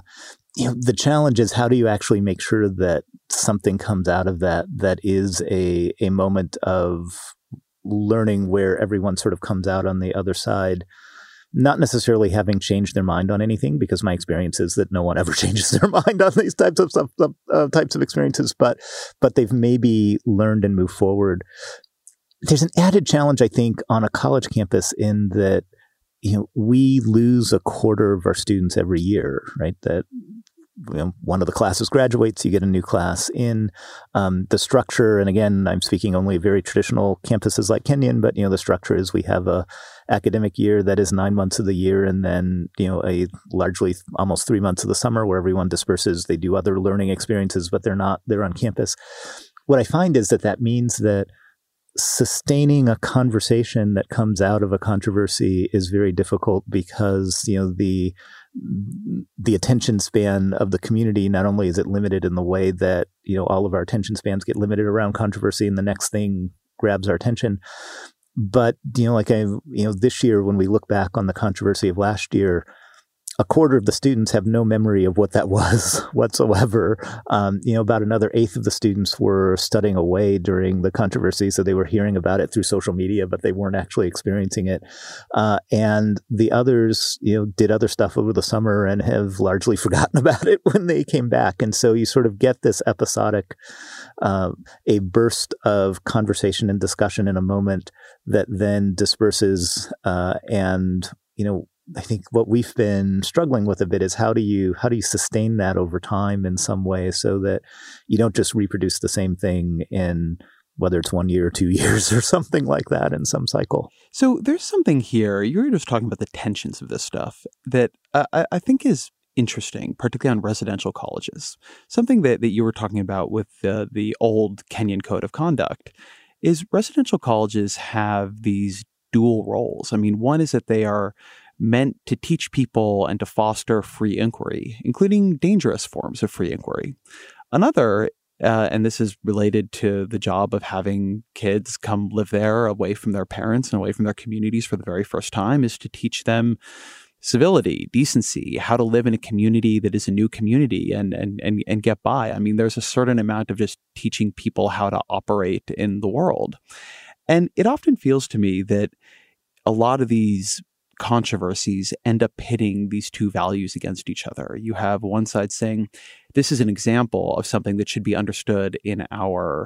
Speaker 3: The challenge is, how do you actually make sure that something comes out of that is a moment of learning where everyone sort of comes out on the other side, not necessarily having changed their mind on anything, because my experience is that no one ever changes their mind on these types of experiences, but they've maybe learned and moved forward. There's an added challenge, I think, on a college campus in that, we lose a quarter of our students every year, right? That one of the classes graduates, you get a new class in. The structure, and again, I'm speaking only of very traditional campuses like Kenyon, but the structure is we have a academic year that is 9 months of the year, and then a largely almost 3 months of the summer where everyone disperses. They do other learning experiences, but they're on campus. What I find is that means that sustaining a conversation that comes out of a controversy is very difficult, because the attention span of the community, not only is it limited in the way that all of our attention spans get limited around controversy and the next thing grabs our attention, but this year when we look back on the controversy of last year, a quarter of the students have no memory of what that was whatsoever. About another eighth of the students were studying away during the controversy, so they were hearing about it through social media, but they weren't actually experiencing it. And the others, did other stuff over the summer and have largely forgotten about it when they came back. And so you sort of get this episodic, a burst of conversation and discussion in a moment that then disperses, and I think what we've been struggling with a bit is how do you sustain that over time in some way so that you don't just reproduce the same thing in whether it's 1 year or 2 years or something like that in some cycle.
Speaker 4: So there's something here, you were just talking about the tensions of this stuff that I think is interesting, particularly on residential colleges. Something that you were talking about with the old Kenyan Code of Conduct is residential colleges have these dual roles. I mean, one is that they are meant to teach people and to foster free inquiry, including dangerous forms of free inquiry. Another, and this is related to the job of having kids come live there away from their parents and away from their communities for the very first time, is to teach them civility, decency, how to live in a community that is a new community and get by. I mean, there's a certain amount of just teaching people how to operate in the world. And it often feels to me that a lot of these controversies end up pitting these two values against each other. You have one side saying, this is an example of something that should be understood in our,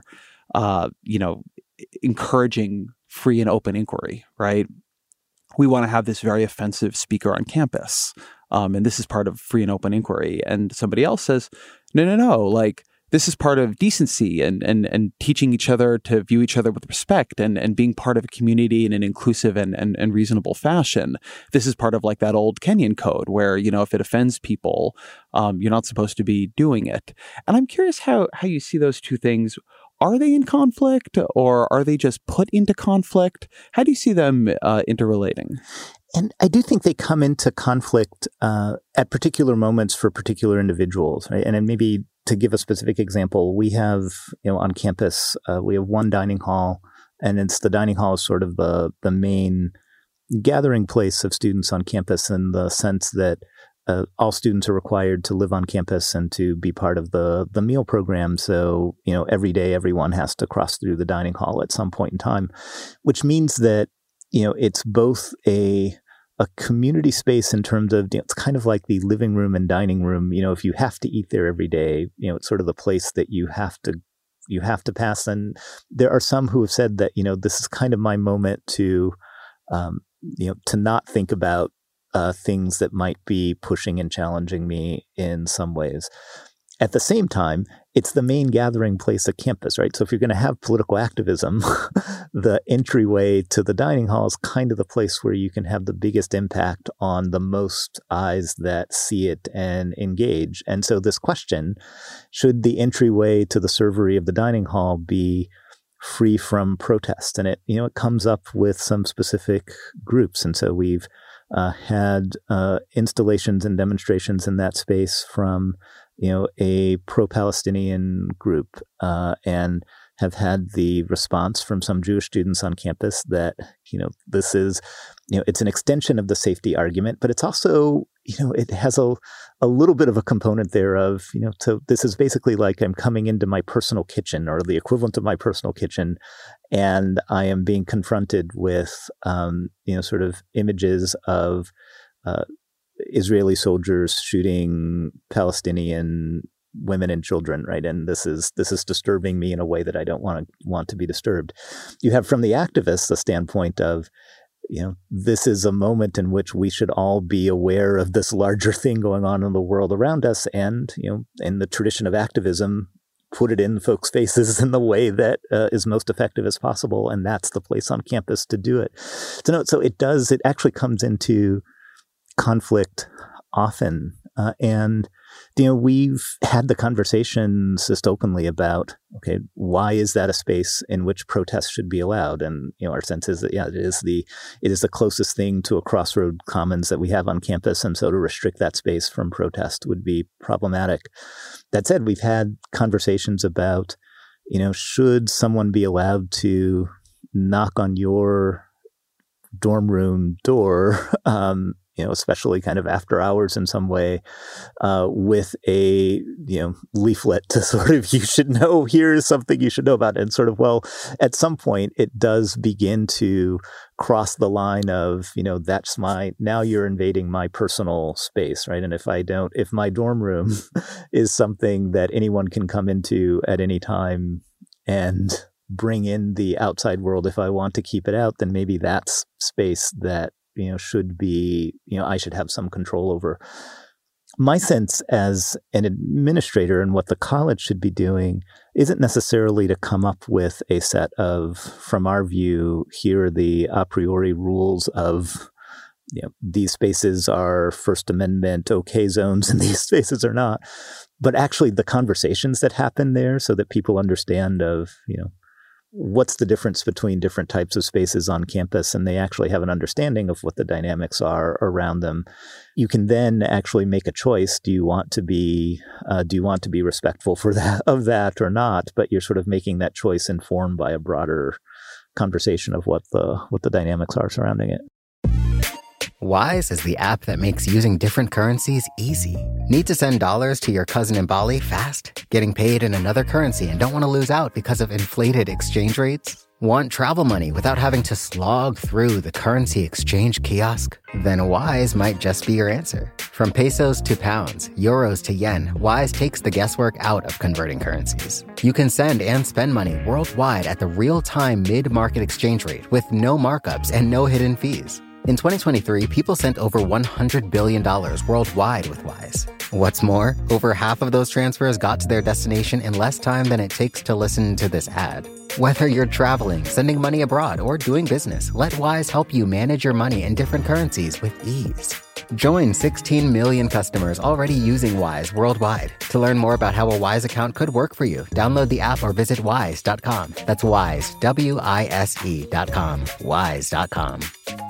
Speaker 4: encouraging free and open inquiry, right? We want to have this very offensive speaker on campus. And this is part of free and open inquiry. And somebody else says, no, like, this is part of decency and teaching each other to view each other with respect and being part of a community in an inclusive and reasonable fashion. This is part of like that old Kenyan code where, if it offends people, you're not supposed to be doing it. And I'm curious how you see those two things. Are they in conflict or are they just put into conflict? How do you see them interrelating?
Speaker 3: And I do think they come into conflict at particular moments for particular individuals, right? And then maybe to give a specific example, we have, on campus, we have one dining hall, and it's the dining hall is sort of the main gathering place of students on campus in the sense that all students are required to live on campus and to be part of the meal program. So, every day everyone has to cross through the dining hall at some point in time, which means that, it's both a community space in terms of, it's kind of like the living room and dining room. If you have to eat there every day, it's sort of the place that you have to pass. And there are some who have said that, this is kind of my moment to not think about things that might be pushing and challenging me in some ways. At the same time, it's the main gathering place at campus, right? So if you're going to have political activism, the entryway to the dining hall is kind of the place where you can have the biggest impact on the most eyes that see it and engage. And so this question, should the entryway to the servery of the dining hall be free from protest? And it comes up with some specific groups. And so we've had installations and demonstrations in that space from a pro-Palestinian group, and have had the response from some Jewish students on campus that, this is, it's an extension of the safety argument, but it's also, it has a little bit of a component there of, so this is basically like I'm coming into my personal kitchen or the equivalent of my personal kitchen, and I am being confronted with, sort of images of, Israeli soldiers shooting Palestinian women and children, right? And this is disturbing me in a way that I don't want to be disturbed. You have from the activists the standpoint of, this is a moment in which we should all be aware of this larger thing going on in the world around us, and in the tradition of activism, put it in folks' faces in the way that is most effective as possible, and that's the place on campus to do it. So it actually comes into conflict often. And, we've had the conversations just openly about, okay, why is that a space in which protests should be allowed? And, our sense is that, it is the closest thing to a crossroad commons that we have on campus. And so to restrict that space from protest would be problematic. That said, we've had conversations about, should someone be allowed to knock on your dorm room door, especially kind of after hours in some way, with a, leaflet to sort of, you should know, here's something you should know about. And sort of, well, at some point it does begin to cross the line of, now you're invading my personal space, right? And if my dorm room is something that anyone can come into at any time and bring in the outside world, if I want to keep it out, then maybe that's space that should be, I should have some control over. My sense as an administrator and what the college should be doing isn't necessarily to come up with a set of, from our view, here are the a priori rules of, these spaces are First Amendment okay zones and these spaces are not, but actually the conversations that happen there so that people understand of, what's the difference between different types of spaces on campus, and they actually have an understanding of what the dynamics are around them. You can then actually make a choice. Do you want to be respectful of that or not? But you're sort of making that choice informed by a broader conversation of what the dynamics are surrounding it.
Speaker 1: Wise is the app that makes using different currencies easy. Need to send dollars to your cousin in Bali fast? Getting paid in another currency and don't want to lose out because of inflated exchange rates? Want travel money without having to slog through the currency exchange kiosk? Then Wise might just be your answer. From pesos to pounds, euros to yen, Wise takes the guesswork out of converting currencies. You can send and spend money worldwide at the real-time mid-market exchange rate with no markups and no hidden fees. In 2023, people sent over $100 billion worldwide with Wise. What's more, over half of those transfers got to their destination in less time than it takes to listen to this ad. Whether you're traveling, sending money abroad, or doing business, let Wise help you manage your money in different currencies with ease. Join 16 million customers already using Wise worldwide. To learn more about how a Wise account could work for you, download the app or visit wise.com. That's Wise, WISE.com, wise.com.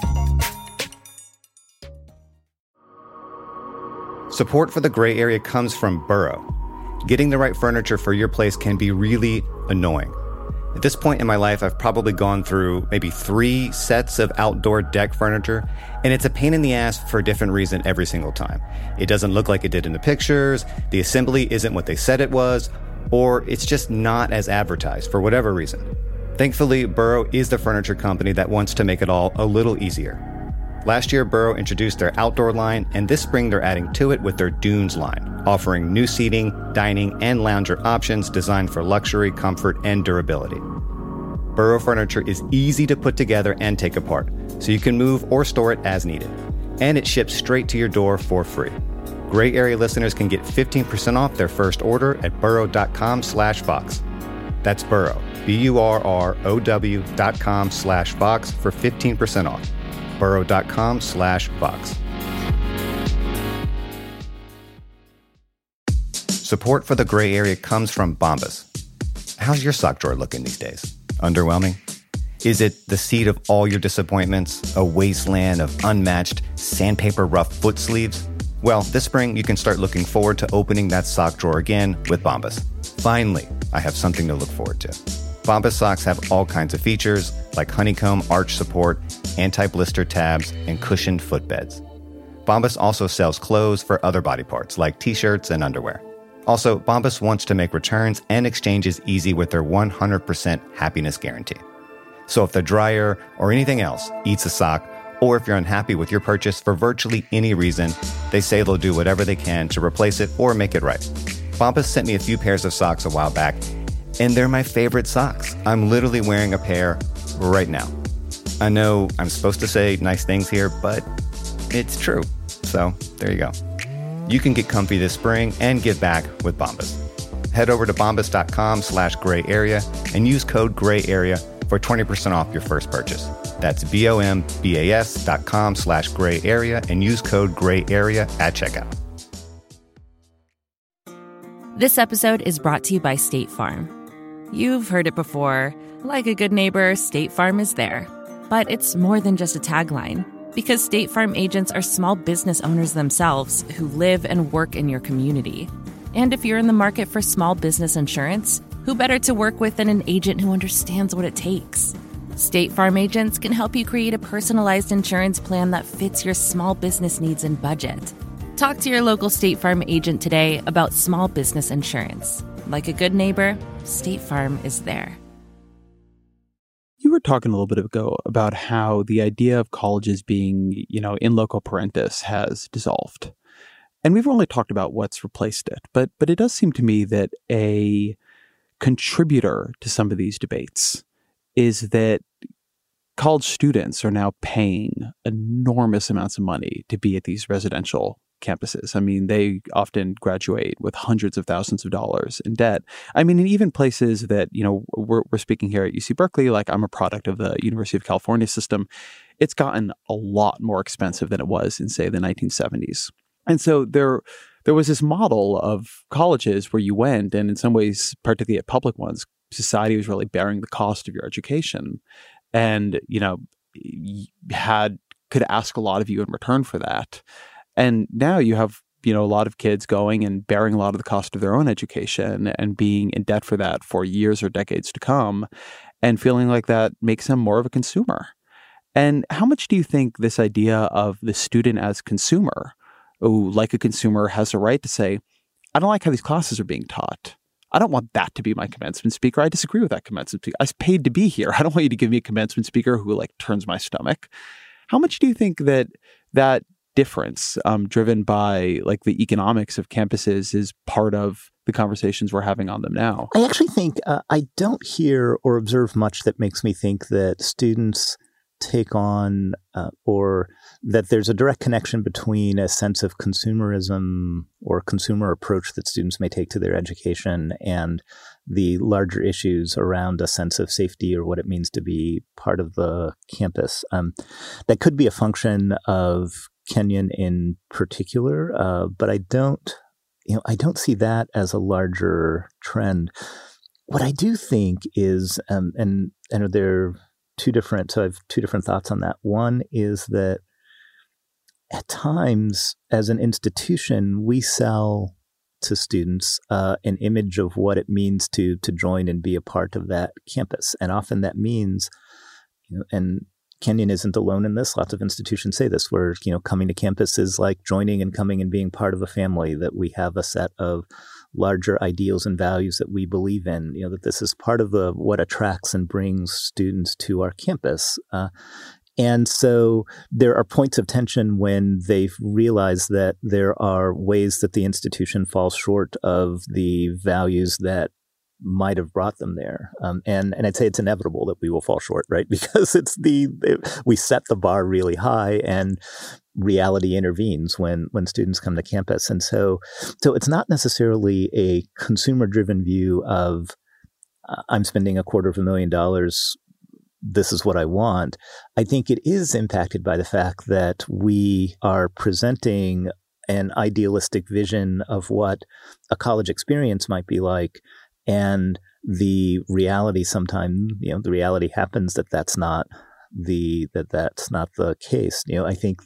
Speaker 5: Support for the gray area comes from Burrow. Getting the right furniture for your place can be really annoying. At this point in my life, I've probably gone through maybe 3 sets of outdoor deck furniture, and it's a pain in the ass for a different reason every single time. It doesn't look like it did in the pictures, the assembly isn't what they said it was, or it's just not as advertised for whatever reason. Thankfully, Burrow is the furniture company that wants to make it all a little easier. Last year, Burrow introduced their outdoor line, and this spring they're adding to it with their Dunes line, offering new seating, dining, and lounger options designed for luxury, comfort, and durability. Burrow furniture is easy to put together and take apart, so you can move or store it as needed. And it ships straight to your door for free. Gray Area listeners can get 15% off their first order at burrow.com/Vox. That's Burrow, BURROW.com/Vox for 15% off. burrow.com/Vox. Support for the gray area comes from Bombas. How's your sock drawer looking these days? Underwhelming? Is it the seat of all your disappointments, a wasteland of unmatched sandpaper rough foot sleeves? Well, this spring you can start looking forward to opening that sock drawer again with Bombas. Finally, I have something to look forward to. Bombas socks have all kinds of features like honeycomb arch support, anti-blister tabs, and cushioned footbeds. Bombas also sells clothes for other body parts like t-shirts and underwear. Also, Bombas wants to make returns and exchanges easy with their 100% happiness guarantee. So if the dryer or anything else eats a sock, or if you're unhappy with your purchase for virtually any reason, they say they'll do whatever they can to replace it or make it right. Bombas sent me a few pairs of socks a while back, and they're my favorite socks. I'm literally wearing a pair right now. I know I'm supposed to say nice things here, but it's true. So there you go. You can get comfy this spring and give back with Bombas. Head over to bombas.com/gray area and use code GRAYAREA for 20% off your first purchase. That's bombas.com/gray area and use code GRAYAREA at checkout.
Speaker 2: This episode is brought to you by State Farm. You've heard it before. Like a good neighbor, State Farm is there. But it's more than just a tagline, because State Farm agents are small business owners themselves who live and work in your community. And if you're in the market for small business insurance, who better to work with than an agent who understands what it takes? State Farm agents can help you create a personalized insurance plan that fits your small business needs and budget. Talk to your local State Farm agent today about small business insurance. Like a good neighbor, State Farm is there.
Speaker 4: You were talking a little bit ago about how the idea of colleges being, in loco parentis has dissolved. And we've only talked about what's replaced it. But it does seem to me that a contributor to some of these debates is that college students are now paying enormous amounts of money to be at these residential campuses. I mean, they often graduate with hundreds of thousands of dollars in debt. I mean, and even places that, we're speaking here at UC Berkeley, like I'm a product of the University of California system, it's gotten a lot more expensive than it was in, say, the 1970s. And so there was this model of colleges where you went, and in some ways, particularly at public ones, society was really bearing the cost of your education, and could ask a lot of you in return for that. And now you have a lot of kids going and bearing a lot of the cost of their own education and being in debt for that for years or decades to come, and feeling like that makes them more of a consumer. And how much do you think this idea of the student as consumer, who, like a consumer, has a right to say, I don't like how these classes are being taught. I don't want that to be my commencement speaker. I disagree with that commencement speaker. I was paid to be here. I don't want you to give me a commencement speaker who turns my stomach. How much do you think that difference, driven by the economics of campuses, is part of the conversations we're having on them now?
Speaker 3: I actually think I don't hear or observe much that makes me think that students take on or that there's a direct connection between a sense of consumerism or consumer approach that students may take to their education and the larger issues around a sense of safety or what it means to be part of the campus. That could be a function of Kenyon in particular, but I don't see that as a larger trend. What I do think is, and there so I have two different thoughts on that. One is that at times, as an institution, we sell to students an image of what it means to join and be a part of that campus. And often that means, and Kenyon isn't alone in this. Lots of institutions say this, where, coming to campus is like joining and coming and being part of a family, that we have a set of larger ideals and values that we believe in, that this is part of what attracts and brings students to our campus. And so there are points of tension when they've realized that there are ways that the institution falls short of the values that might have brought them there. And I'd say it's inevitable that we will fall short, right? Because we set the bar really high, and reality intervenes when students come to campus. And so it's not necessarily a consumer-driven view of I'm spending $250,000. This is what I want. I think it is impacted by the fact that we are presenting an idealistic vision of what a college experience might be like. And the reality sometimes, the reality happens that that's not the case. I think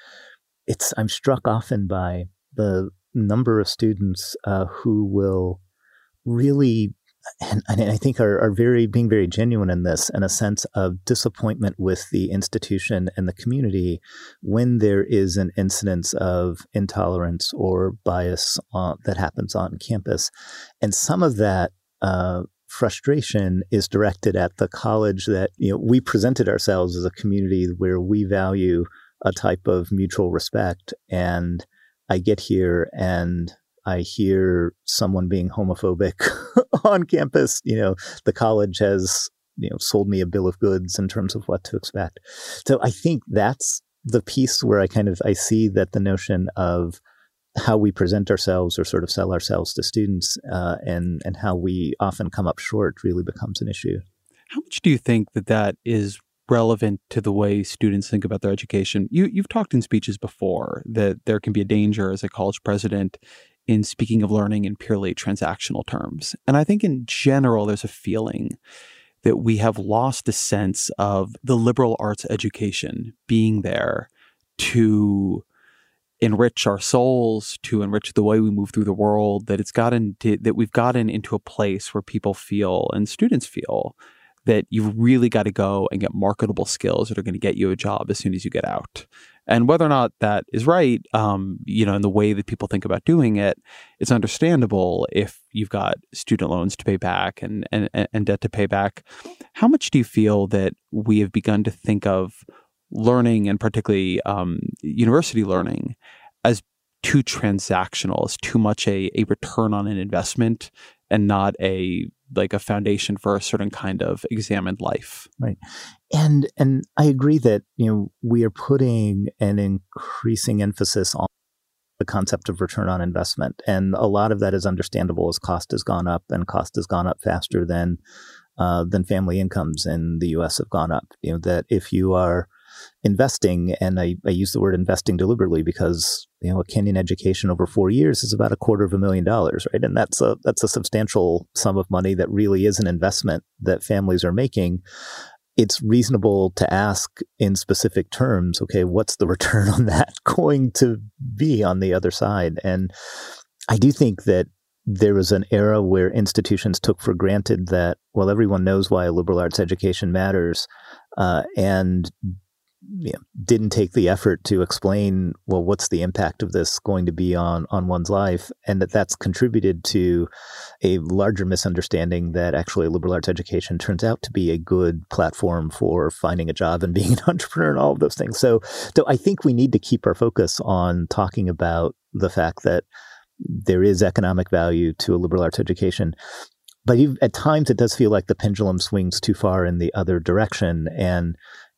Speaker 3: I'm struck often by the number of students who will really, and I think are being very genuine in this, in a sense of disappointment with the institution and the community when there is an incidence of intolerance or bias that happens on campus. And some of that frustration is directed at the college that, we presented ourselves as a community where we value a type of mutual respect. And I get here and I hear someone being homophobic on campus. The college has, sold me a bill of goods in terms of what to expect. So I think that's the piece where I see that the notion of how we present ourselves or sort of sell ourselves to students and how we often come up short really becomes an issue.
Speaker 4: How much do you think that is relevant to the way students think about their education? You've talked in speeches before that there can be a danger as a college president in speaking of learning in purely transactional terms. And I think in general, there's a feeling that we have lost a sense of the liberal arts education being there to enrich our souls, to enrich the way we move through the world, that we've gotten into a place where people feel, and students feel, that you've really got to go and get marketable skills that are going to get you a job as soon as you get out. And whether or not that is right, in the way that people think about doing it, it's understandable if you've got student loans to pay back and debt to pay back. How much do you feel that we have begun to think of learning, and particularly university learning, as too transactional, as too much a return on an investment and not a foundation for a certain kind of examined life?
Speaker 3: Right. And I agree that, we are putting an increasing emphasis on the concept of return on investment. And a lot of that is understandable as cost has gone up, and cost has gone up faster than family incomes in the U.S. have gone up. That if you are investing, and I use the word investing deliberately because a Kenyon education over 4 years is about $250,000, right? And that's a substantial sum of money that really is an investment that families are making. It's reasonable to ask in specific terms, okay, what's the return on that going to be on the other side? And I do think that there was an era where institutions took for granted that, well, everyone knows why a liberal arts education matters, and didn't take the effort to explain, well, what's the impact of this going to be on one's life, and that's contributed to a larger misunderstanding that actually a liberal arts education turns out to be a good platform for finding a job and being an entrepreneur and all of those things. So I think we need to keep our focus on talking about the fact that there is economic value to a liberal arts education. But at times it does feel like the pendulum swings too far in the other direction. And,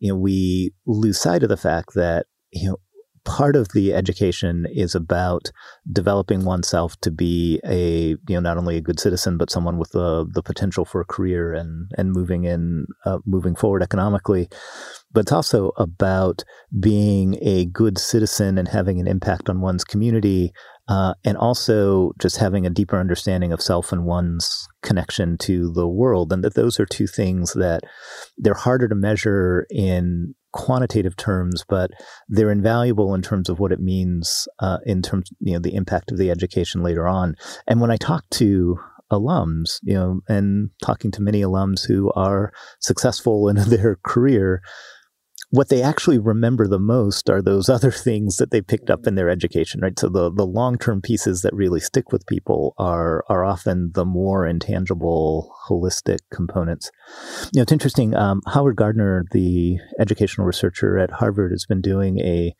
Speaker 3: we lose sight of the fact that, part of the education is about developing oneself to be not only a good citizen, but someone with the potential for a career and moving forward economically. But it's also about being a good citizen and having an impact on one's community, and also just having a deeper understanding of self and one's connection to the world. And that those are two things that they're harder to measure in quantitative terms, but they're invaluable in terms of what it means in terms, the impact of the education later on. And when I talk to alums, and talking to many alums who are successful in their career, what they actually remember the most are those other things that they picked up in their education, right? So the long-term pieces that really stick with people are often the more intangible, holistic components. It's interesting. Howard Gardner, the educational researcher at Harvard, has been doing a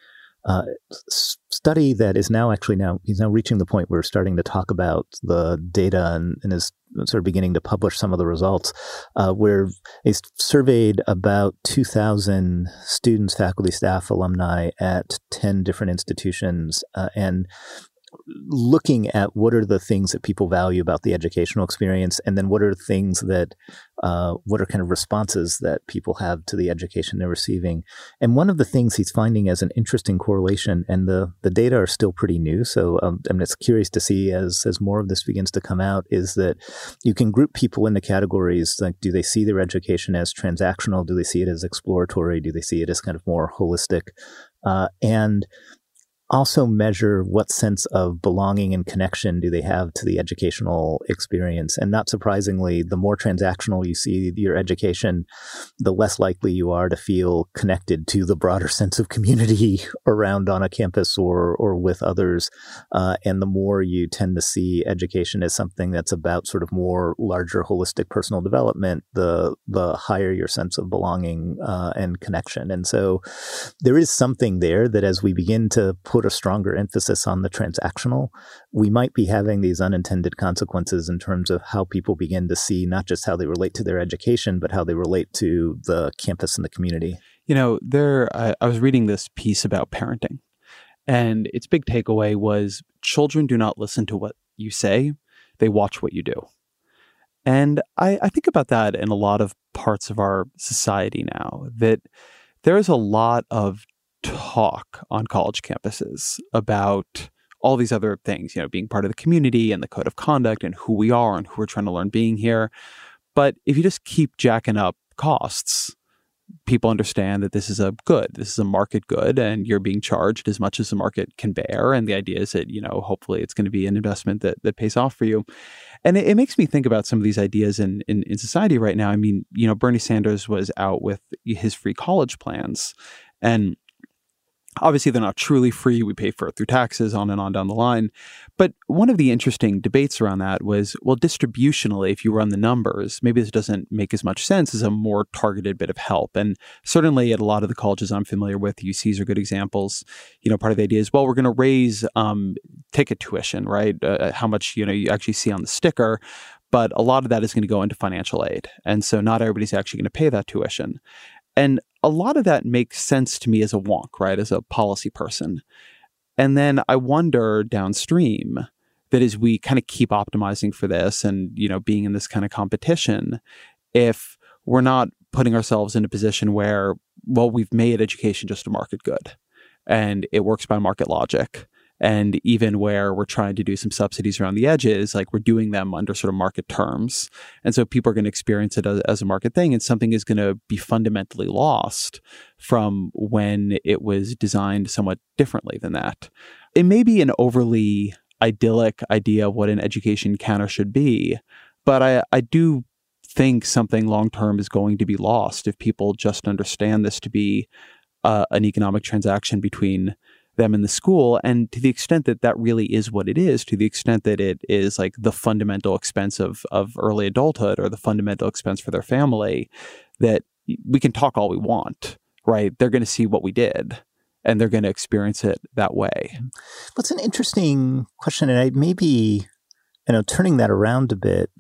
Speaker 3: study that is he's now reaching the point where we're starting to talk about the data and is sort of beginning to publish some of the results, where he's surveyed about 2,000 students, faculty, staff, alumni at 10 different institutions, and looking at what are the things that people value about the educational experience, and then what are things that, what are kind of responses that people have to the education they're receiving. And one of the things he's finding as an interesting correlation, and the data are still pretty new, so I'm just curious to see as more of this begins to come out, is that you can group people into categories like, do they see their education as transactional? Do they see it as exploratory? Do they see it as kind of more holistic? And also measure what sense of belonging and connection do they have to the educational experience. And not surprisingly, the more transactional you see your education, the less likely you are to feel connected to the broader sense of community around on a campus or with others. And the more you tend to see education as something that's about sort of more larger holistic personal development, the higher your sense of belonging and connection. And so there is something there that as we begin to put a stronger emphasis on the transactional, we might be having these unintended consequences in terms of how people begin to see not just how they relate to their education, but how they relate to the campus and the community.
Speaker 4: I was reading this piece about parenting, and its big takeaway was children do not listen to what you say, they watch what you do. And I think about that in a lot of parts of our society now, that there is a lot of talk on college campuses about all these other things, being part of the community and the code of conduct and who we are and who we're trying to learn being here. But if you just keep jacking up costs, people understand that this is a good, this is a market good, and you're being charged as much as the market can bear. And the idea is that, hopefully it's going to be an investment that pays off for you. And it makes me think about some of these ideas in society right now. I mean, Bernie Sanders was out with his free college plans, and obviously they're not truly free. We pay for it through taxes, on and on down the line. But one of the interesting debates around that was, well, distributionally, if you run the numbers, maybe this doesn't make as much sense as a more targeted bit of help. And certainly at a lot of the colleges I'm familiar with, UCs are good examples. Part of the idea is, well, we're going to raise ticket tuition, right? How much, you actually see on the sticker. But a lot of that is going to go into financial aid. And so not everybody's actually going to pay that tuition. And a lot of that makes sense to me as a wonk, right? As a policy person. And then I wonder downstream that as we kind of keep optimizing for this and, being in this kind of competition, if we're not putting ourselves in a position where, well, we've made education just a market good and it works by market logic. And even where we're trying to do some subsidies around the edges, like we're doing them under sort of market terms. And so people are going to experience it as a market thing, and something is going to be fundamentally lost from when it was designed somewhat differently than that. It may be an overly idyllic idea of what an education can or should be, but I do think something long-term is going to be lost if people just understand this to be an economic transaction between them in the school. And to the extent that that really is what it is, to the extent that it is like the fundamental expense of early adulthood or the fundamental expense for their family, that we can talk all we want, right? They're going to see what we did and they're going to experience it that way.
Speaker 3: Well, it's an interesting question. And I maybe, turning that around a bit,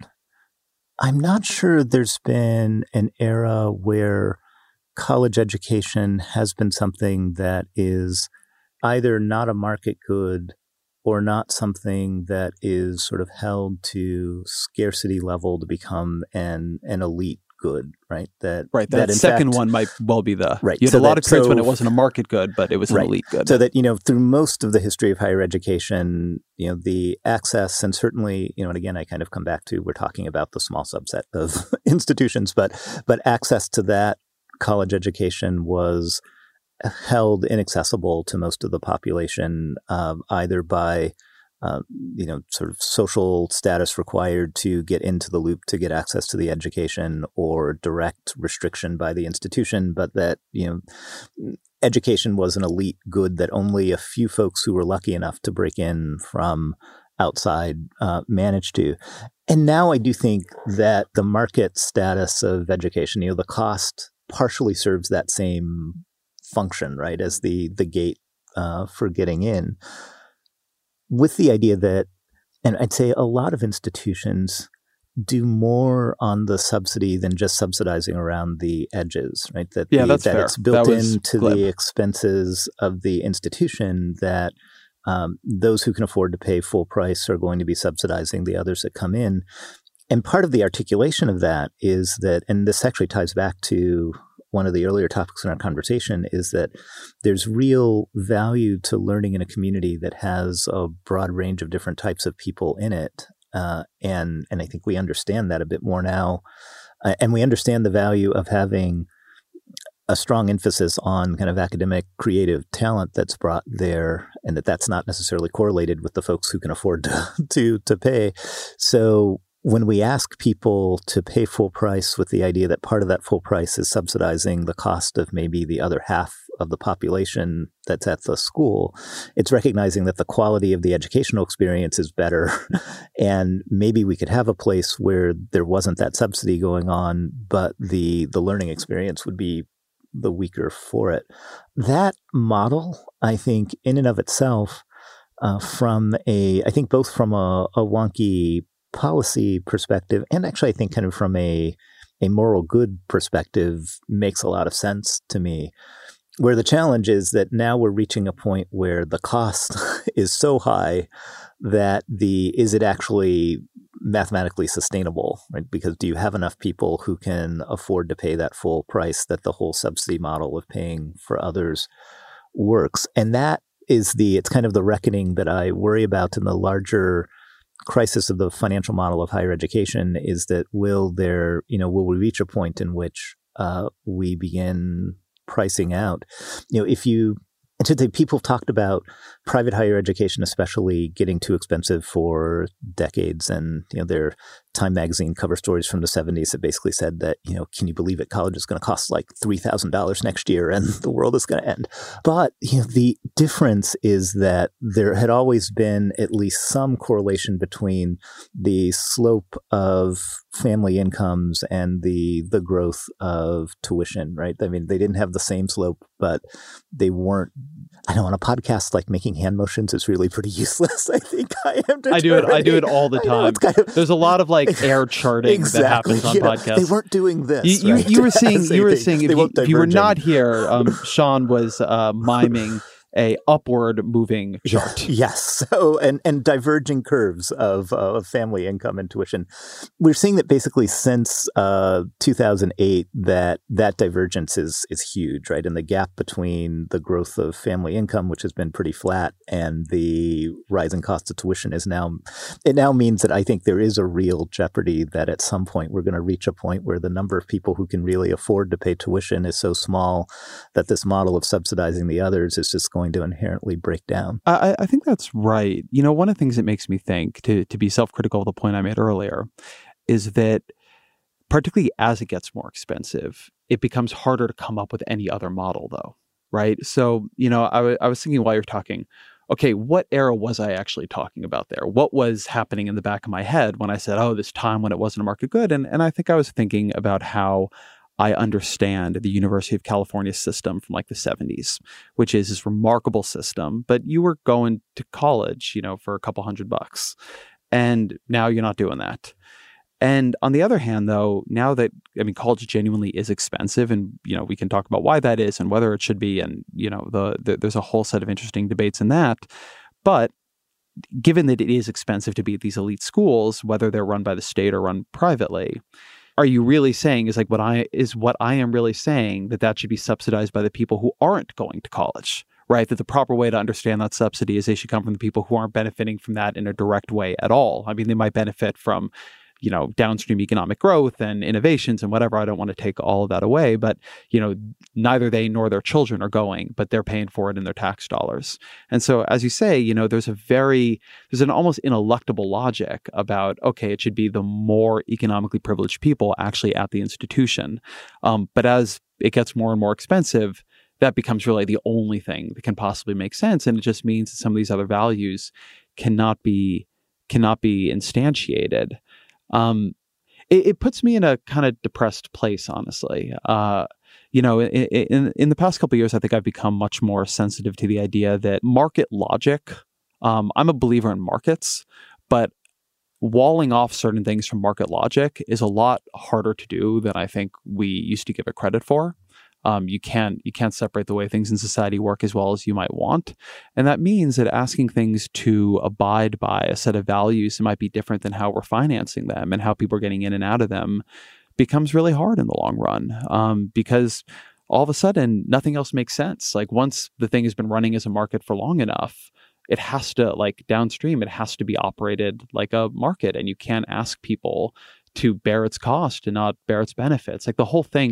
Speaker 3: I'm not sure there's been an era where college education has been something that is either not a market good or not something that is sort of held to scarcity level to become an elite good, right? That
Speaker 4: second one might well be the
Speaker 3: right.
Speaker 4: You had a lot of periods when it wasn't a market good, but it was an elite good.
Speaker 3: So that through most of the history of higher education, the access, and certainly and again I kind of come back to, we're talking about the small subset of institutions, but access to that college education was held inaccessible to most of the population, either by, sort of social status required to get into the loop to get access to the education, or direct restriction by the institution, but that, education was an elite good that only a few folks who were lucky enough to break in from outside managed to. And now I do think that the market status of education, the cost partially serves that same function, right, as the gate for getting in, with the idea that, and I'd say a lot of institutions do more on the subsidy than just subsidizing around the edges, right? That it's built into the expenses of the institution, that those who can afford to pay full price are going to be subsidizing the others that come in. And part of the articulation of that is that, and this actually ties back to one of the earlier topics in our conversation, is that there's real value to learning in a community that has a broad range of different types of people in it. And I think we understand that a bit more now. And we understand the value of having a strong emphasis on kind of academic creative talent that's brought there, and that's not necessarily correlated with the folks who can afford to pay. So when we ask people to pay full price with the idea that part of that full price is subsidizing the cost of maybe the other half of the population that's at the school, it's recognizing that the quality of the educational experience is better. And maybe we could have a place where there wasn't that subsidy going on, but the learning experience would be the weaker for it. That model, I think, in and of itself, both from a wonky policy perspective, and actually I think kind of from a moral good perspective, makes a lot of sense to me. Where the challenge is that now we're reaching a point where the cost is so high that is it actually mathematically sustainable, right? Because do you have enough people who can afford to pay that full price that the whole subsidy model of paying for others works? And that is it's kind of the reckoning that I worry about in the larger crisis of the financial model of higher education, is that will we reach a point in which we begin pricing out. I should say people talked about private higher education, especially getting too expensive for decades. And, their Time magazine cover stories from the 70s that basically said that, can you believe it? College is going to cost like $3,000 next year and the world is going to end. But, the difference is that there had always been at least some correlation between the slope of family incomes and the growth of tuition, right? I mean, they didn't have the same slope, but they weren't. I know on a podcast, like making hand motions is really pretty useless. I think I do
Speaker 4: it all the time. There's a lot of like air charting that happens on podcasts.
Speaker 3: They weren't doing this.
Speaker 4: You were saying if you were not here, Sean was miming a upward moving chart.
Speaker 3: Yes. So, and diverging curves of family income and tuition. We're seeing that basically since 2008, that divergence is huge, right? And the gap between the growth of family income, which has been pretty flat, and the rising cost of tuition now means that I think there is a real jeopardy that at some point we're going to reach a point where the number of people who can really afford to pay tuition is so small that this model of subsidizing the others is just going to inherently break down.
Speaker 4: I think that's right. One of the things that makes me think, to be self-critical of the point I made earlier, is that particularly as it gets more expensive, it becomes harder to come up with any other model, though, right? So, I was thinking while you're talking, okay, what era was I actually talking about there? What was happening in the back of my head when I said, this time when it wasn't a market good? And I think I was thinking about how I understand the University of California system from like the 70s, which is this remarkable system, but you were going to college, for a couple $100. And now you're not doing that. And on the other hand, though, now that, college genuinely is expensive, and, we can talk about why that is and whether it should be. And, there's a whole set of interesting debates in that. But given that it is expensive to be at these elite schools, whether they're run by the state or run privately, are you really saying what I am really saying that should be subsidized by the people who aren't going to college, right? That the proper way to understand that subsidy is they should come from the people who aren't benefiting from that in a direct way at all. They might benefit from, downstream economic growth and innovations and whatever. I don't want to take all of that away, but, neither they nor their children are going, but they're paying for it in their tax dollars. And so, as you say, there's an almost ineluctable logic about, okay, it should be the more economically privileged people actually at the institution. But as it gets more and more expensive, that becomes really the only thing that can possibly make sense. And it just means that some of these other values cannot be instantiated. It puts me in a kind of depressed place, honestly. In the past couple of years, I think I've become much more sensitive to the idea that market logic, I'm a believer in markets, but walling off certain things from market logic is a lot harder to do than I think we used to give it credit for. You can't separate the way things in society work as well as you might want. And that means that asking things to abide by a set of values that might be different than how we're financing them and how people are getting in and out of them becomes really hard in the long run, because all of a sudden nothing else makes sense. Like once the thing has been running as a market for long enough, it has to, like downstream, it has to be operated like a market, and you can't ask people to bear its cost and not bear its benefits. Like the whole thing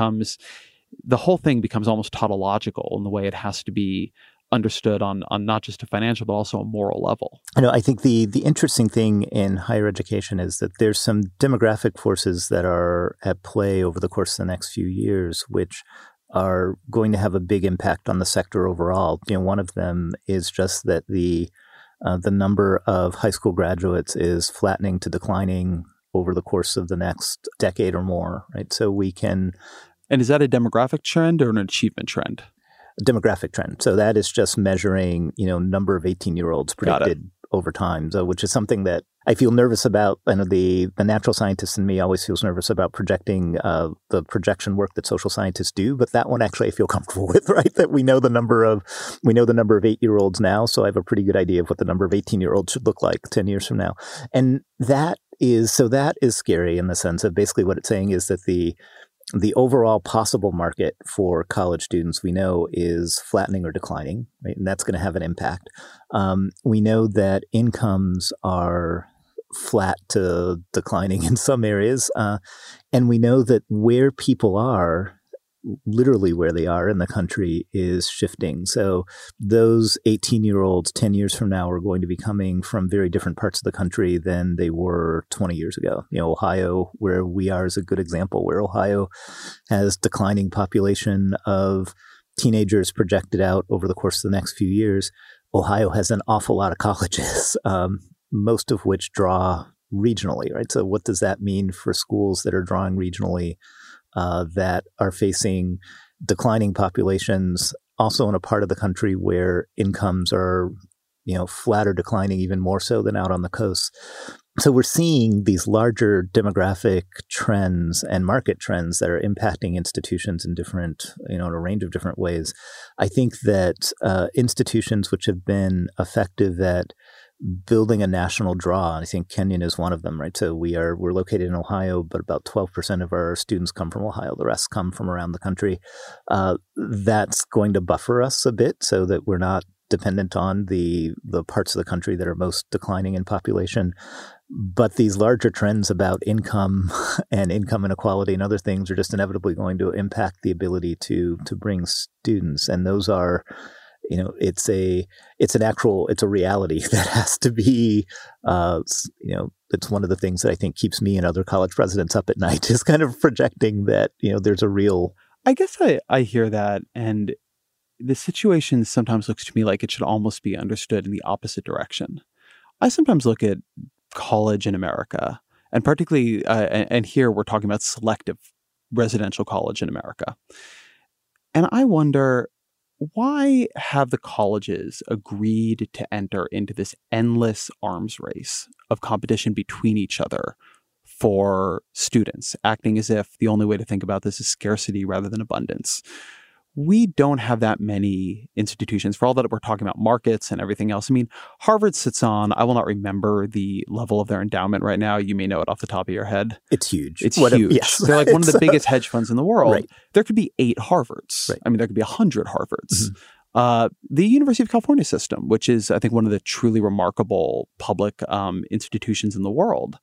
Speaker 4: becomes almost tautological in the way it has to be understood on not just a financial, but also a moral level.
Speaker 3: I think the interesting thing in higher education is that there's some demographic forces that are at play over the course of the next few years, which are going to have a big impact on the sector overall. One of them is just that the number of high school graduates is flattening to declining over the course of the next decade or more, right? So we can...
Speaker 4: And is that a demographic trend or an achievement trend?
Speaker 3: A demographic trend. So that is just measuring, number of 18-year-olds predicted over time, which is something that I feel nervous about. I know the natural scientist in me always feels nervous about projecting the projection work that social scientists do, but that one actually I feel comfortable with, right? That we know the number of 8-year-olds now, so I have a pretty good idea of what the number of 18-year-olds should look like 10 years from now. And that is scary in the sense of basically what it's saying is that the overall possible market for college students we know is flattening or declining, right? And that's going to have an impact. We know that incomes are flat to declining in some areas. And we know that where people are, literally where they are in the country, is shifting. So those 18-year-olds 10 years from now are going to be coming from very different parts of the country than they were 20 years ago. Ohio, where we are, is a good example, where Ohio has declining population of teenagers projected out over the course of the next few years. Ohio has an awful lot of colleges, most of which draw regionally, right? So what does that mean for schools that are drawing regionally, that are facing declining populations, also in a part of the country where incomes are, flat or declining even more so than out on the coast? So we're seeing these larger demographic trends and market trends that are impacting institutions in different, in a range of different ways. I think that institutions which have been effective at building a national draw, I think Kenyon is one of them, right? So we're located in Ohio, but about 12% of our students come from Ohio. The rest come from around the country. That's going to buffer us a bit so that we're not dependent on the parts of the country that are most declining in population. But these larger trends about income and income inequality and other things are just inevitably going to impact the ability to bring students. And those are, it's a reality that has to be, it's one of the things that I think keeps me and other college presidents up at night, is kind of projecting that, there's a real.
Speaker 4: I guess I hear that. And the situation sometimes looks to me like it should almost be understood in the opposite direction. I sometimes look at college in America, and particularly, and here we're talking about selective residential college in America. And I wonder, why have the colleges agreed to enter into this endless arms race of competition between each other for students, acting as if the only way to think about this is scarcity rather than abundance? We don't have that many institutions, for all that we're talking about markets and everything else. I mean, Harvard sits on, I will not remember the level of their endowment right now. You may know it off the top of your head.
Speaker 3: It's huge.
Speaker 4: It's huge.
Speaker 3: Yes.
Speaker 4: They're like one of the biggest hedge funds in the world.
Speaker 3: Right.
Speaker 4: There could be 8 Harvards.
Speaker 3: Right.
Speaker 4: I mean, there could be 100 Harvards. Mm-hmm. The University of California system, which is, I think, one of the truly remarkable public institutions in the world.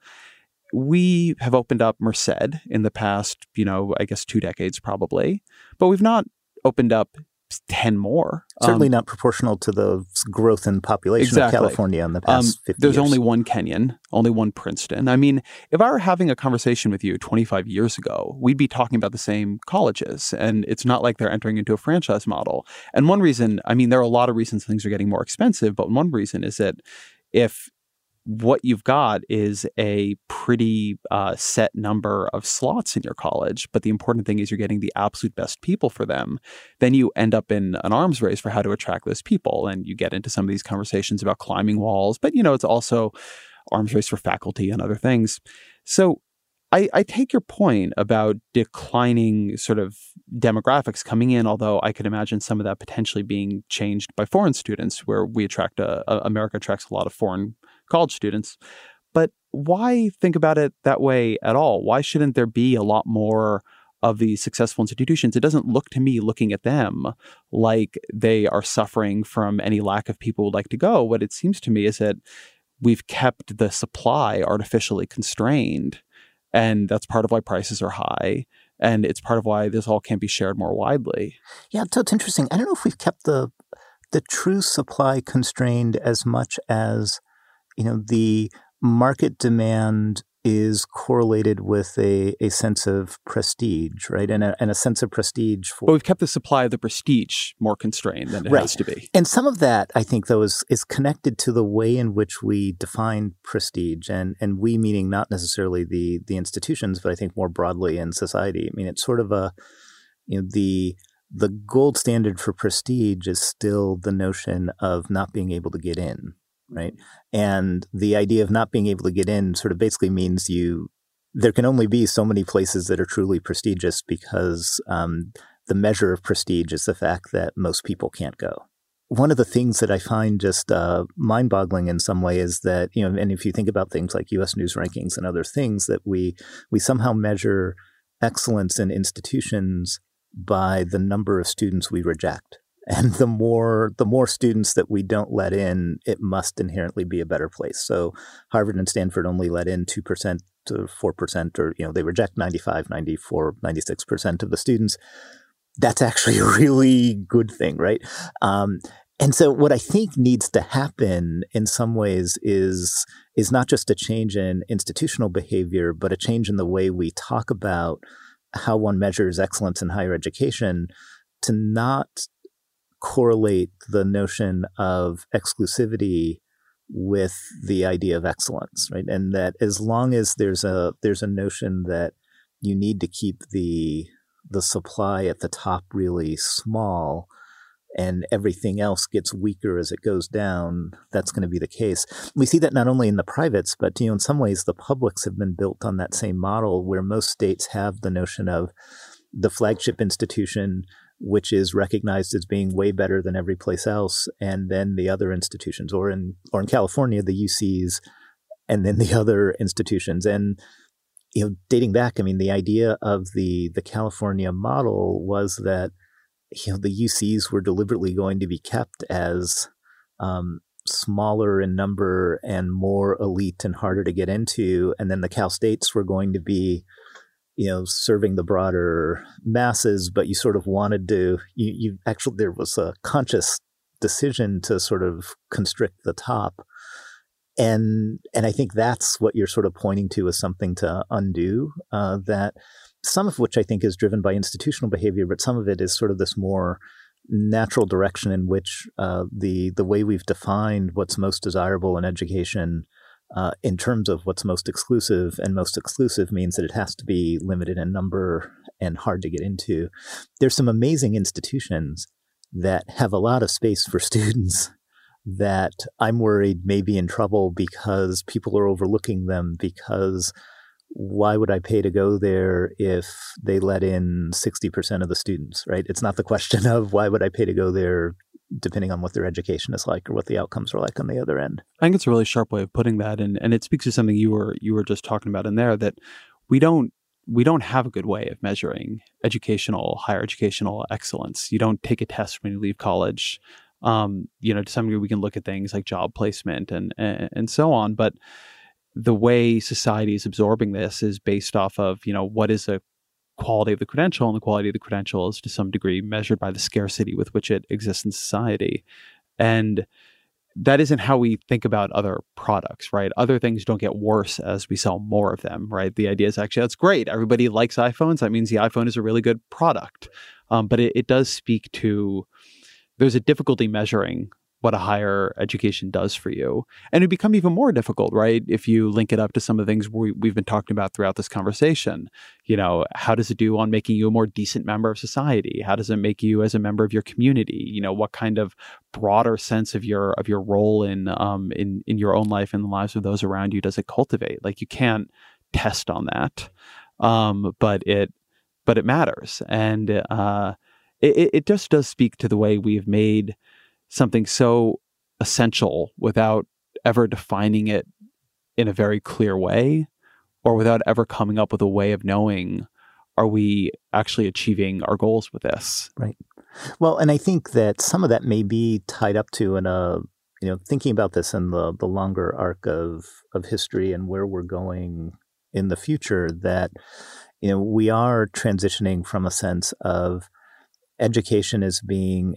Speaker 4: We have opened up Merced in the past, I guess 2 decades probably, but we've not opened up 10 more.
Speaker 3: Certainly not proportional to the growth in population of California in the past 50
Speaker 4: There's
Speaker 3: years.
Speaker 4: only one Kenyon, only one Princeton. I mean, if I were having a conversation with you 25 years ago, we'd be talking about the same colleges. And it's not like they're entering into a franchise model. And one reason, there are a lot of reasons things are getting more expensive, but one reason is that if what you've got is a pretty set number of slots in your college, but the important thing is you're getting the absolute best people for them, then you end up in an arms race for how to attract those people. And you get into some of these conversations about climbing walls, but it's also arms race for faculty and other things. So I take your point about declining sort of demographics coming in, although I could imagine some of that potentially being changed by foreign students, where we America attracts a lot of foreign college students. But why think about it that way at all? Why shouldn't there be a lot more of these successful institutions? It doesn't look to me, looking at them, like they are suffering from any lack of people who would like to go. What it seems to me is that we've kept the supply artificially constrained. And that's part of why prices are high. And it's part of why this all can't be shared more widely.
Speaker 3: Yeah, so it's interesting. I don't know if we've kept the true supply constrained as much as, the market demand is correlated with a sense of prestige, right? And a sense of prestige for.
Speaker 4: But we've kept the supply of the prestige more constrained than it has to be.
Speaker 3: And some of that, I think, though, is connected to the way in which we define prestige, and we meaning not necessarily the institutions, but I think more broadly in society. It's sort of the gold standard for prestige is still the notion of not being able to get in. Right. And the idea of not being able to get in sort of basically means there can only be so many places that are truly prestigious, because the measure of prestige is the fact that most people can't go. One of the things that I find just mind-boggling in some way is that, and if you think about things like U.S. News rankings and other things, that we somehow measure excellence in institutions by the number of students we reject. And the more students that we don't let in, it must inherently be a better place. So Harvard and Stanford only let in 2% to 4%, or, they reject 95, 94, 96% of the students. That's actually a really good thing, right? And so what I think needs to happen in some ways is not just a change in institutional behavior, but a change in the way we talk about how one measures excellence in higher education, to not correlate the notion of exclusivity with the idea of excellence, right? And that as long as there's a notion that you need to keep the supply at the top really small and everything else gets weaker as it goes down, that's going to be the case. We see that not only in the privates, but in some ways the publics have been built on that same model, where most states have the notion of the flagship institution, which is recognized as being way better than every place else, and then the other institutions, or in California, the UCs, and then the other institutions. And dating back, the idea of the California model was that the UCs were deliberately going to be kept as smaller in number and more elite and harder to get into, and then the Cal States were going to be serving the broader masses, but you sort of wanted to, you actually, there was a conscious decision to sort of constrict the top. And I think that's what you're sort of pointing to as something to undo, that some of which I think is driven by institutional behavior, but some of it is sort of this more natural direction in which the way we've defined what's most desirable in education in terms of what's most exclusive, and most exclusive means that it has to be limited in number and hard to get into. There's some amazing institutions that have a lot of space for students that I'm worried may be in trouble because people are overlooking them, because why would I pay to go there if they let in 60% of the students, right? It's not the question of why would I pay to go there depending on what their education is like or what the outcomes are like on the other end.
Speaker 4: I think it's a really sharp way of putting that. And it speaks to something you were just talking about in there, that we don't have a good way of measuring higher educational excellence. You don't take a test when you leave college. To some degree, we can look at things like job placement and so on. But the way society is absorbing this is based off of, what is the quality of the credential, and the quality of the credential is to some degree measured by the scarcity with which it exists in society. And that isn't how we think about other products, right? Other things don't get worse as we sell more of them, right? The idea is actually, that's great. Everybody likes iPhones. That means the iPhone is a really good product. But it does speak to, there's a difficulty measuring what a higher education does for you. And it become even more difficult, right? If you link it up to some of the things we've been talking about throughout this conversation. How does it do on making you a more decent member of society? How does it make you as a member of your community? What kind of broader sense of your role in your own life and the lives of those around you does it cultivate? Like, you can't test on that, but it matters. And it just does speak to the way we've made something so essential without ever defining it in a very clear way, or without ever coming up with a way of knowing, are we actually achieving our goals with this?
Speaker 3: Right. Well, and I think that some of that may be tied up to thinking about this in the longer arc of history and where we're going in the future, that, we are transitioning from a sense of education as being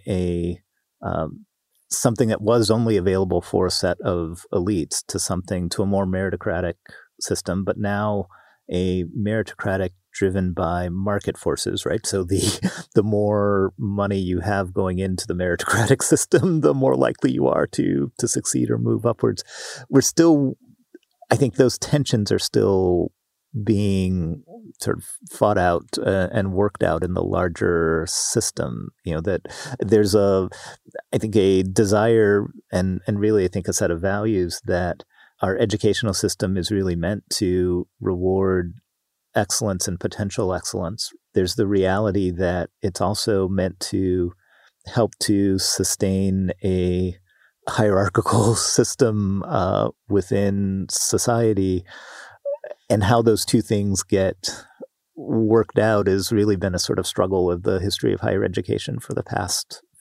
Speaker 3: something that was only available for a set of elites to a more meritocratic system, but now a meritocratic driven by market forces, right? So the more money you have going into the meritocratic system, the more likely you are to succeed or move upwards. I think those tensions are still being sort of fought out and worked out in the larger system, that there's I think a desire and really I think a set of values that our educational system is really meant to reward excellence and potential excellence. There's the reality that it's also meant to help to sustain a hierarchical system within society. And how those two things get worked out has really been a sort of struggle of the history of higher education for the past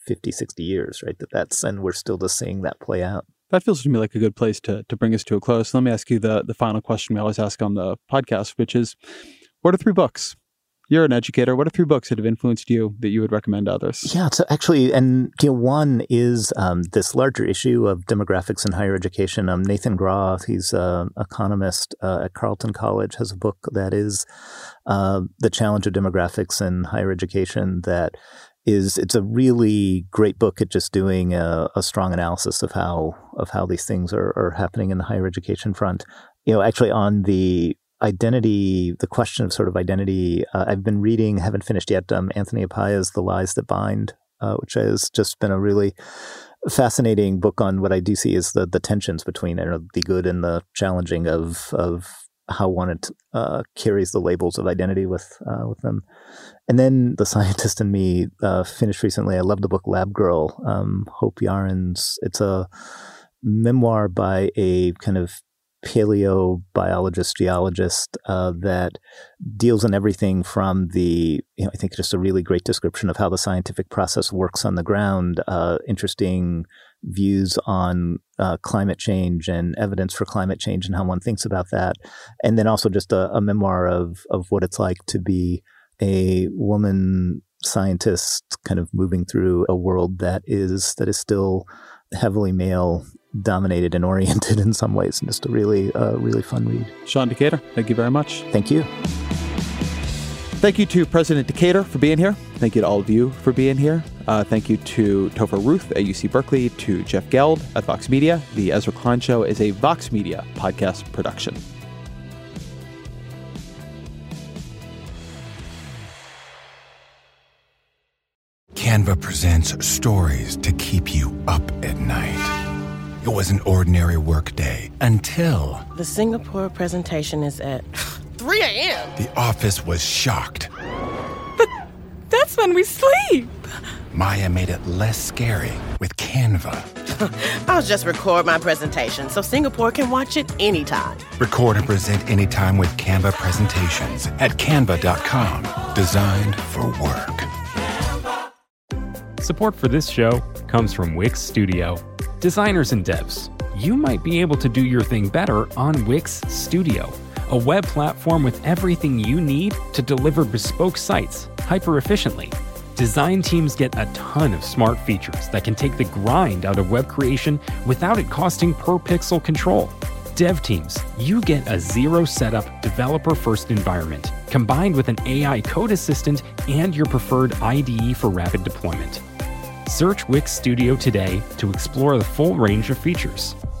Speaker 3: 50, 60 years, right? And we're still just seeing that play out.
Speaker 4: That feels to me like a good place to bring us to a close. Let me ask you the final question we always ask on the podcast, which is, what are 3 books? You're an educator. What are 3 books that have influenced you that you would recommend to others?
Speaker 3: Yeah, so actually, and one is this larger issue of demographics in higher education. Nathan Groth, he's an economist at Carleton College, has a book that is The Challenge of Demographics in Higher Education it's a really great book at just doing a strong analysis of how these things are happening in the higher education front. Actually on the question of sort of identity, I've been reading, haven't finished yet, Anthony Appiah's The Lies That Bind, which has just been a really fascinating book on what I do see as the tensions between the good and the challenging of how one carries the labels of identity with them. And then The Scientist in Me finished recently. I love the book Lab Girl, Hope Yaren's. It's a memoir by a kind of paleobiologist, geologist that deals in everything from I think just a really great description of how the scientific process works on the ground, interesting views on climate change and evidence for climate change and how one thinks about that. And then also just a memoir of what it's like to be a woman scientist kind of moving through a world that is still heavily male dominated and oriented in some ways, and just a really fun read.
Speaker 4: Sean Decatur, thank you very much.
Speaker 3: Thank you.
Speaker 4: Thank you to President Decatur for being here. Thank you to all of you for being here. Thank you to Topher Ruth at UC Berkeley, to Jeff Geld at Vox Media. The Ezra Klein Show is a Vox Media podcast production.
Speaker 6: Canva presents stories to keep you up at night. It was an ordinary workday until...
Speaker 7: The Singapore presentation is at 3 a.m.
Speaker 6: The office was shocked.
Speaker 8: But that's when we sleep.
Speaker 6: Maya made it less scary with Canva.
Speaker 7: I'll just record my presentation so Singapore can watch it anytime.
Speaker 6: Record and present anytime with Canva presentations at canva.com. Designed for work.
Speaker 9: Support for this show comes from Wix Studio. Designers and devs, you might be able to do your thing better on Wix Studio, a web platform with everything you need to deliver bespoke sites hyper-efficiently. Design teams get a ton of smart features that can take the grind out of web creation without it costing per-pixel control. Dev teams, you get a zero-setup, developer-first environment, combined with an AI code assistant and your preferred IDE for rapid deployment. Search Wix Studio today to explore the full range of features.